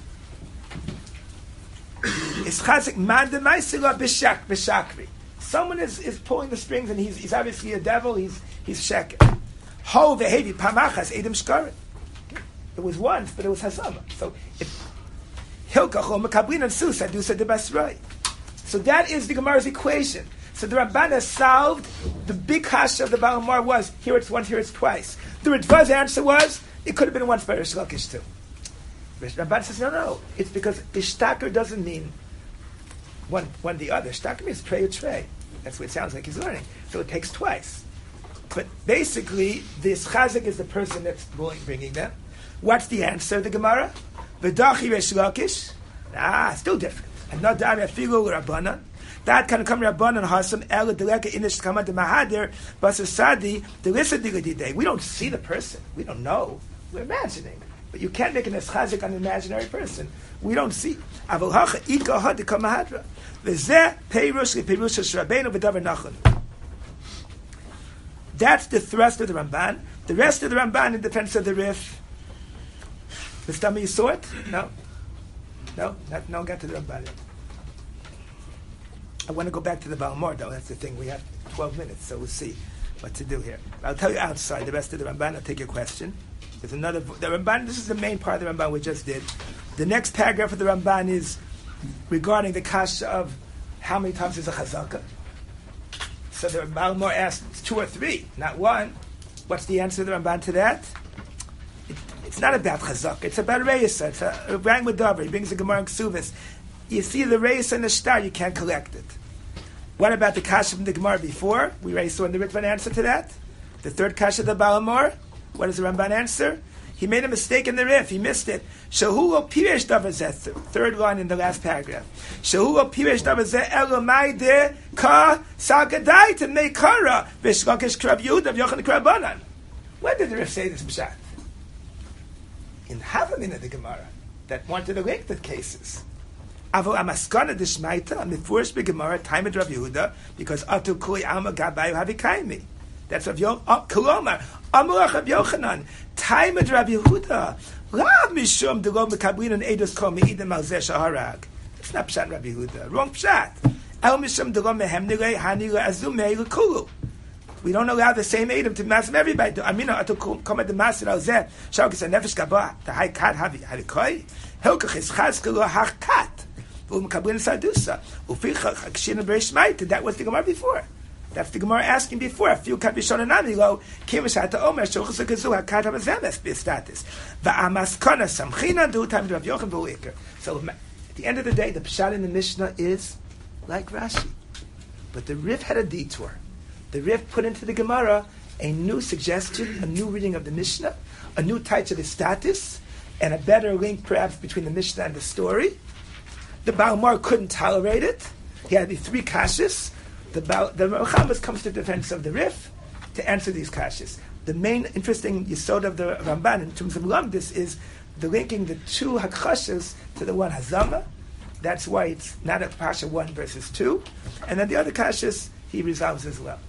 Is chazek man de maisila b'shak b'shakri. Someone is, is pulling the strings, and he's he's obviously a devil. He's he's sheker. Ho vehevi pamachas edim shkaret. It was once, but it was hazama. So if hilkach mekablin and susa do said the best right. So that is the Gemara's equation. So the Ramban has solved the big kasha of the Baal Mar was here it's once, here it's twice. The Ritva's answer was it could have been once by Rish Lakish too. Rish Ramban says no, no, it's because ishtaker doesn't mean one, one the other. Ishtaker means trey or trey. That's what it sounds like he's learning. So it takes twice. But basically, this chazak is the person that's bringing them. What's the answer? The Gemara, v'dachi Rish Lakish. Ah, still different. Another afilu Rabbanan. That can come Rabbanan Hasam El Deleka Inish Kama de Mahadir Basasadi Delisa Digadide. We don't see the person. We don't know. We're imagining. But you can't make an eschazik on an imaginary person. We don't see. Avulhacha Ika Had Kamahadra. V'zeh Peirush Peirush Rabbeinu V'davar Nachon. That's the thrust of the Ramban. The rest of the Ramban in defense of the Rif. The stomach, you saw it? No? No? Not, no one got to the Ramban yet. I want to go back to the Baal Mar, though. That's the thing. We have twelve minutes, so we'll see what to do here. I'll tell you outside. The rest of the Ramban, I'll take your question. There's another... The Ramban, this is the main part of the Ramban we just did. The next paragraph of the Ramban is regarding the kasha of how many times is a chazaka. So the Baal Mar asked two or three, not one. What's the answer of the Ramban to that? It, it's not about chazaka. It's about reisa. It's a rang with davar. He brings the Gemara and Ksuvis. You see the reisa and the star, you can't collect it. What about the kasha from the Gemara before? We already saw in the Ritvan answer to that. The third kasha of the Baal Mar. What does the Ramban answer? He made a mistake in the Rif. He missed it. Shahu lo piresh davar zeh. Third line in the last paragraph. Shahu lo piresh davar zeh elomai de ka sagadai to make kara v'shlokish krav Yehuda v'yochanan krav Banan. When did the Rif say this b'shat? In Havamin of the Gemara that wanted to link the cases. Avo amaskana dishmaita mifurish b'Gemara time of Rav Yehuda because atu kuli alma gabayu havikaimi. That's Rav Kolomar. Amulach Rav Yochanan. Time of Rav Yehuda. Rav mishum delo mekablin and edus kol meidem al zeh shaharag. It's not pshat Rav Yehuda. Wrong pshat. El mishum delo mehem nilei hanila azumei lekulu. We don't allow the same edom to mass everybody. Amina atu kol the master al zeh shaukas a nefesh gaba. The high kat havi halikoi. Hilkach is chazkelu hachkat. That was the Gemara before. That's the Gemara asking before. A few can be shown in Anilo. Kimishata Omer Shochus Kazu Hakat Hamazemes Bistatis. Va'amaskana Samchina do time to Rav Yochanan V'Uiker. So at the end of the day, the Pshat in the Mishnah is like Rashi, but the Rif had a detour. The Rif put into the Gemara a new suggestion, a new reading of the Mishnah, a new type of the status, and a better link perhaps between the Mishnah and the story. The Baal Mar couldn't tolerate it. He had the three kashas. The Baal, the Chamas comes to the defense of the Rif to answer these kashas. The main interesting yesod of the Ramban in terms of Lamdis is the linking the two hakashas to the one hazama. That's why it's not a pasha one versus two. And then the other kashas he resolves as well.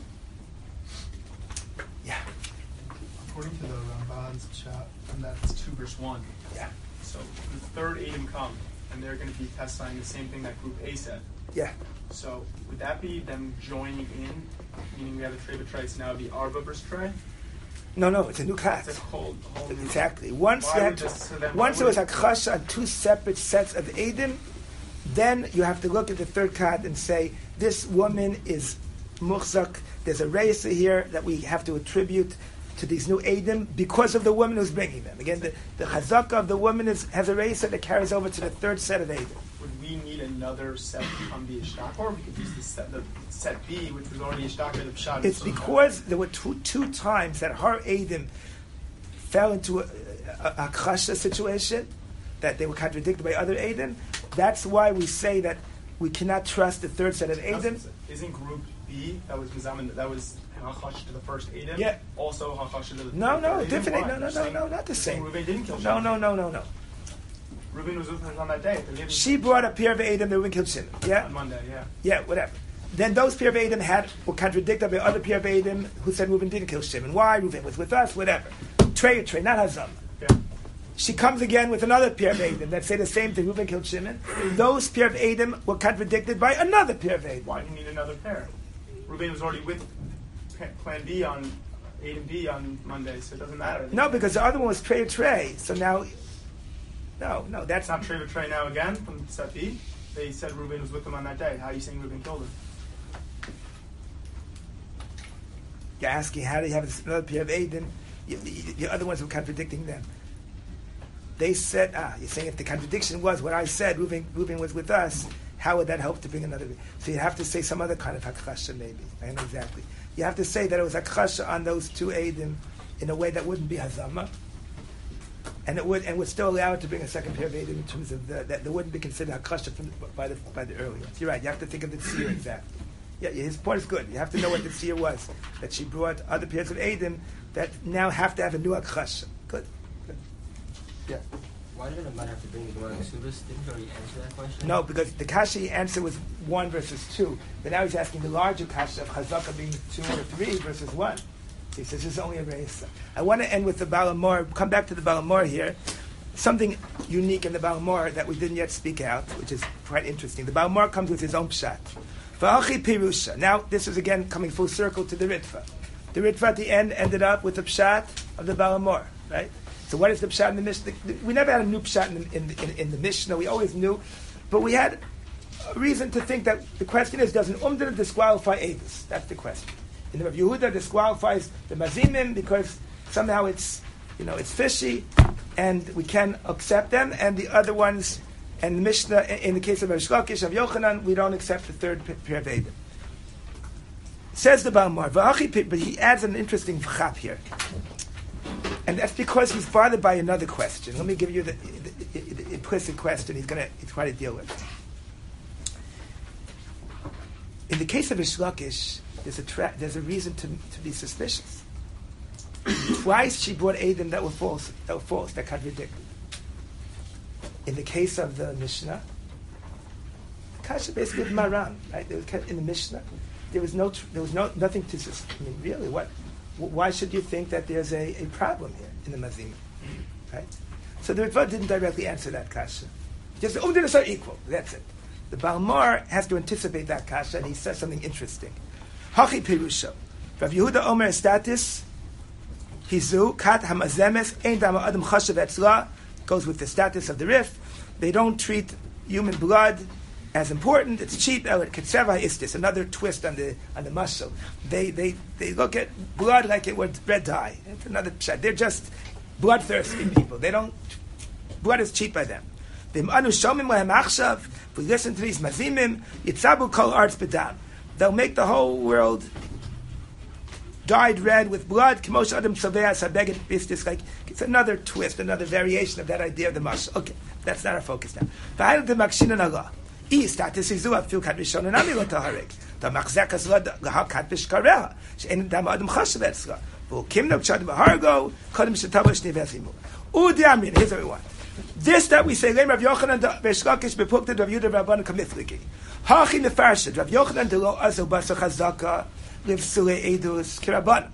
Yeah. According to the Ramban's chat, and that's two verse one. Yeah. So the third Adam come. And they're going to be testifying the same thing that Group A said. Yeah. So would that be them joining in, meaning we have a Trey B'Trey, so now it would be Arba versus Trey? No, no, it's a new class. It's a whole, whole new... Exactly. Once, Why you would had, this, so then once why it was a would- chash on two separate sets of Edim, then you have to look at the third card and say, this woman is muchzak. There's a reisa here that we have to attribute to these new Eidim because of the woman who's bringing them. Again, the, the chazaka of the woman is, has a reisa that carries over to the third set of Eidim. Would we need another set to become the Ishtak, or we could use the set, the set B, which was already Ishtak, or the Pshat? It's because there were two, two times that her Eidim fell into a, a, a chasha situation, that they were contradicted by other Eidim. That's why we say that we cannot trust the third set of Eidim. Isn't group B, that was Mizamin, that was Hachash to the first Eidim, yeah. also Hachash to the No, no, Eidim? different. Why? No, no, no, no, not the same. Reuben didn't kill No, Shimon. no, no, no, no. Reuben was with us on that day. She brought a pair of Eidim that Reuben killed Shimon. Yeah? On Monday, yeah. Yeah, whatever. Then those pair of Eidim had, were contradicted by other pair of Eidim who said Reuben didn't kill Shimon. Why? Reuben was with us, whatever. Trey or Trey, not Hazam. Yeah. She comes again with another pair of Eidim that say the same thing, Reuben killed Shimon. Those pair of Eidim were contradicted by another pair of Eidim. Why do you need another pair? Reuben was already with Plan B on Eidim B on Monday, so it doesn't matter. No, because the other one was Trey or Trey. So now, no, no, that's It's not Trey or Trey now again from set B. They said Reuben was with them on that day. How are you saying Reuben killed him? You're asking how do you have another pair of Eidim? You, you, the other ones were contradicting them. They said, ah, you're saying if the contradiction was what I said, Reuben, Reuben was with us, how would that help to bring another? So you have to say some other kind of hakasha maybe. I know exactly. You have to say that it was hakasha on those two Eidim in a way that wouldn't be hazama, and it would and would still allow it to bring a second pair of Eidim in terms of the, that there wouldn't be considered hakasha from by the by the earlier ones. You're right. You have to think of the tzir exactly. Yeah, his point is good. You have to know what the tzir was, that she brought other pairs of Eidim that now have to have a new hakasha. Good. Good. Yeah. Why did a man have to bring the Gemara Ksubas? Didn't you already answer that question? No, because the kasha answer was one versus two, but now he's asking the larger kasha of chazaka being two or three versus one. So he says this is only a reisa. I want to end with the Balamor. Come back to the Balamor here. Something unique in the Balamor that we didn't yet speak out, which is quite interesting. The Balamor comes with his own pshat. V'achi pirusha. Now this is again coming full circle to the Ritva. The Ritva at the end ended up with the pshat of the Balamor, right? So what is the pshat in the Mishnah? We never had a new pshat in the, in, in, in the Mishnah. We always knew, but we had a reason to think that the question is, does an umdana disqualify Avis? That's the question. And the Rav Yehuda disqualifies the mazimim because somehow it's, you know, it's fishy, and we can accept them. And the other ones, and the Mishnah, in the case of Rav Shlokish, of Yochanan, we don't accept the third pair of Eidim. Says the Balmar, but he adds an interesting v'chap here. And that's because he's bothered by another question. Let me give you the, the, the, the implicit question he's going to try to deal with. In the case of Ishlokish, there's a tra- there's a reason to, to be suspicious. Twice she brought Eidim that were false, that were false, that contradicted. In the case of the Mishnah, Kasha basically with Maran, right? There was, in the Mishnah, there was no, tr- there was no nothing to. Sus- I mean, really, what? Why should you think that there's a, a problem here in the Mazimim? Right? So the Ritva didn't directly answer that kasha. Just the Umdinas are equal. That's it. The Balmar has to anticipate that kasha, and he says something interesting. Hachi Pirusha. Rav Yehuda Omer status. Hizu kat hamazemes ein dama adam chashav etzla. Goes with the status of the Rif. They don't treat human blood as important. It's cheap. Ketseva istis, another twist on the on the muscle. They they they look at blood like it was red dye. It's another pshat. They're just bloodthirsty people. They don't. Blood is cheap by them. If we listen to these mazimim, yitzabu kol arts bedam. They'll make the whole world dyed red with blood. K'moshe adam saveas habeget istis. Like it's another twist, another variation of that idea of the muscle. Okay, that's not our focus now. V'hayel de makshinan Allah. I status izu afil kat rishon and ami lo taharek. Da machzek azla lahal kat bishkareha. She'en dam adam chashav etzla. V'ukim no b'shad b'hargo kodem shetava shnei vezimu. Udi amin. Here's what we want. This that we say, Rav Yochanan v'shlokish bepukted Rav Yehuda Rabban kamifliki. Hachi nefarshid Rav Yochanan delo azo basa chazaka liv sule edus kirabban.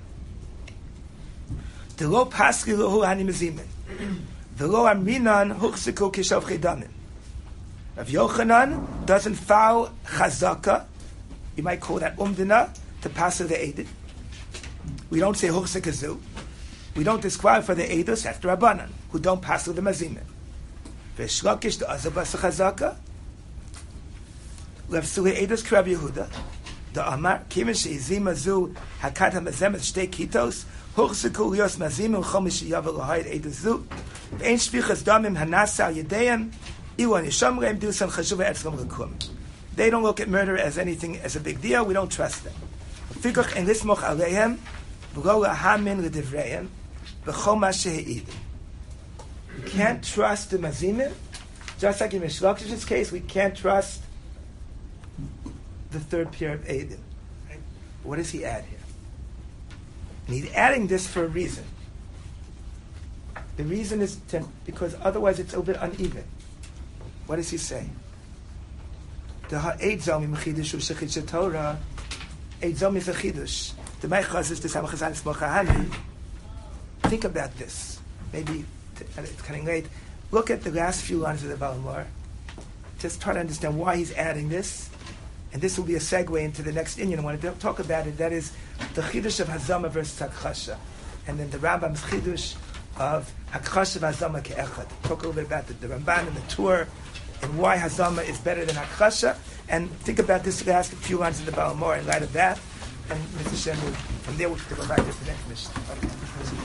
Delo paski lohu hani mezimin. Delo aminan huchsiku kishav chidamin. Rav Yochanan doesn't foul chazaka. You might call that umdina to pass the edit. We don't say huchsikazu. We don't disqualify the edus after Rabbanan, who don't pass the mazimim. V'shlokish the azabas chazaka. Lefsuli Eidos Krav Yehuda. The Amar Kimin Sheizim Azu Hakat Hamazem Shtei Kitos Hochseku Lios Mazim Uchomish Yavel Lahayit Eidos Zu Ve'en Shpichas Damim Hanasa Al Yedeim Iwan Yisham Reim Dusan Chashuva Etzlam Rekum. They don't look at murder as anything as a big deal. We don't trust them. Fikach En Lismoch Aleihem V'lo Lahamin L'Divreihem V'chol Ma She'eidim. We can't trust the Mazimim. Just like in Mishlakish's case, we can't trust the third pair of Eidim. Right? What does he add here? And he's adding this for a reason. The reason is to, because otherwise it's a little bit uneven. What does he say? The Eid Zom Mechidush U'Shechid Torah. Eid Zom is a chidush. The Meichaz is the Samachazan Smochahani. Think about this. Maybe t- it's kind of late. Look at the last few lines of the Balamor. Just try to understand why he's adding this. And this will be a segue into the next Inyan I want to talk about it. That is the Chidush of Hazama versus Hakchasha. And then the Rambam's Chidush of Hakchasha Hazama Ke'echad. Talk a little bit about the, the Ramban and the Tur and why Hazama is better than Hakchasha. And think about this last few lines of the Balamor in light of that. And Mister Shem, from there we'll go back to the next mission.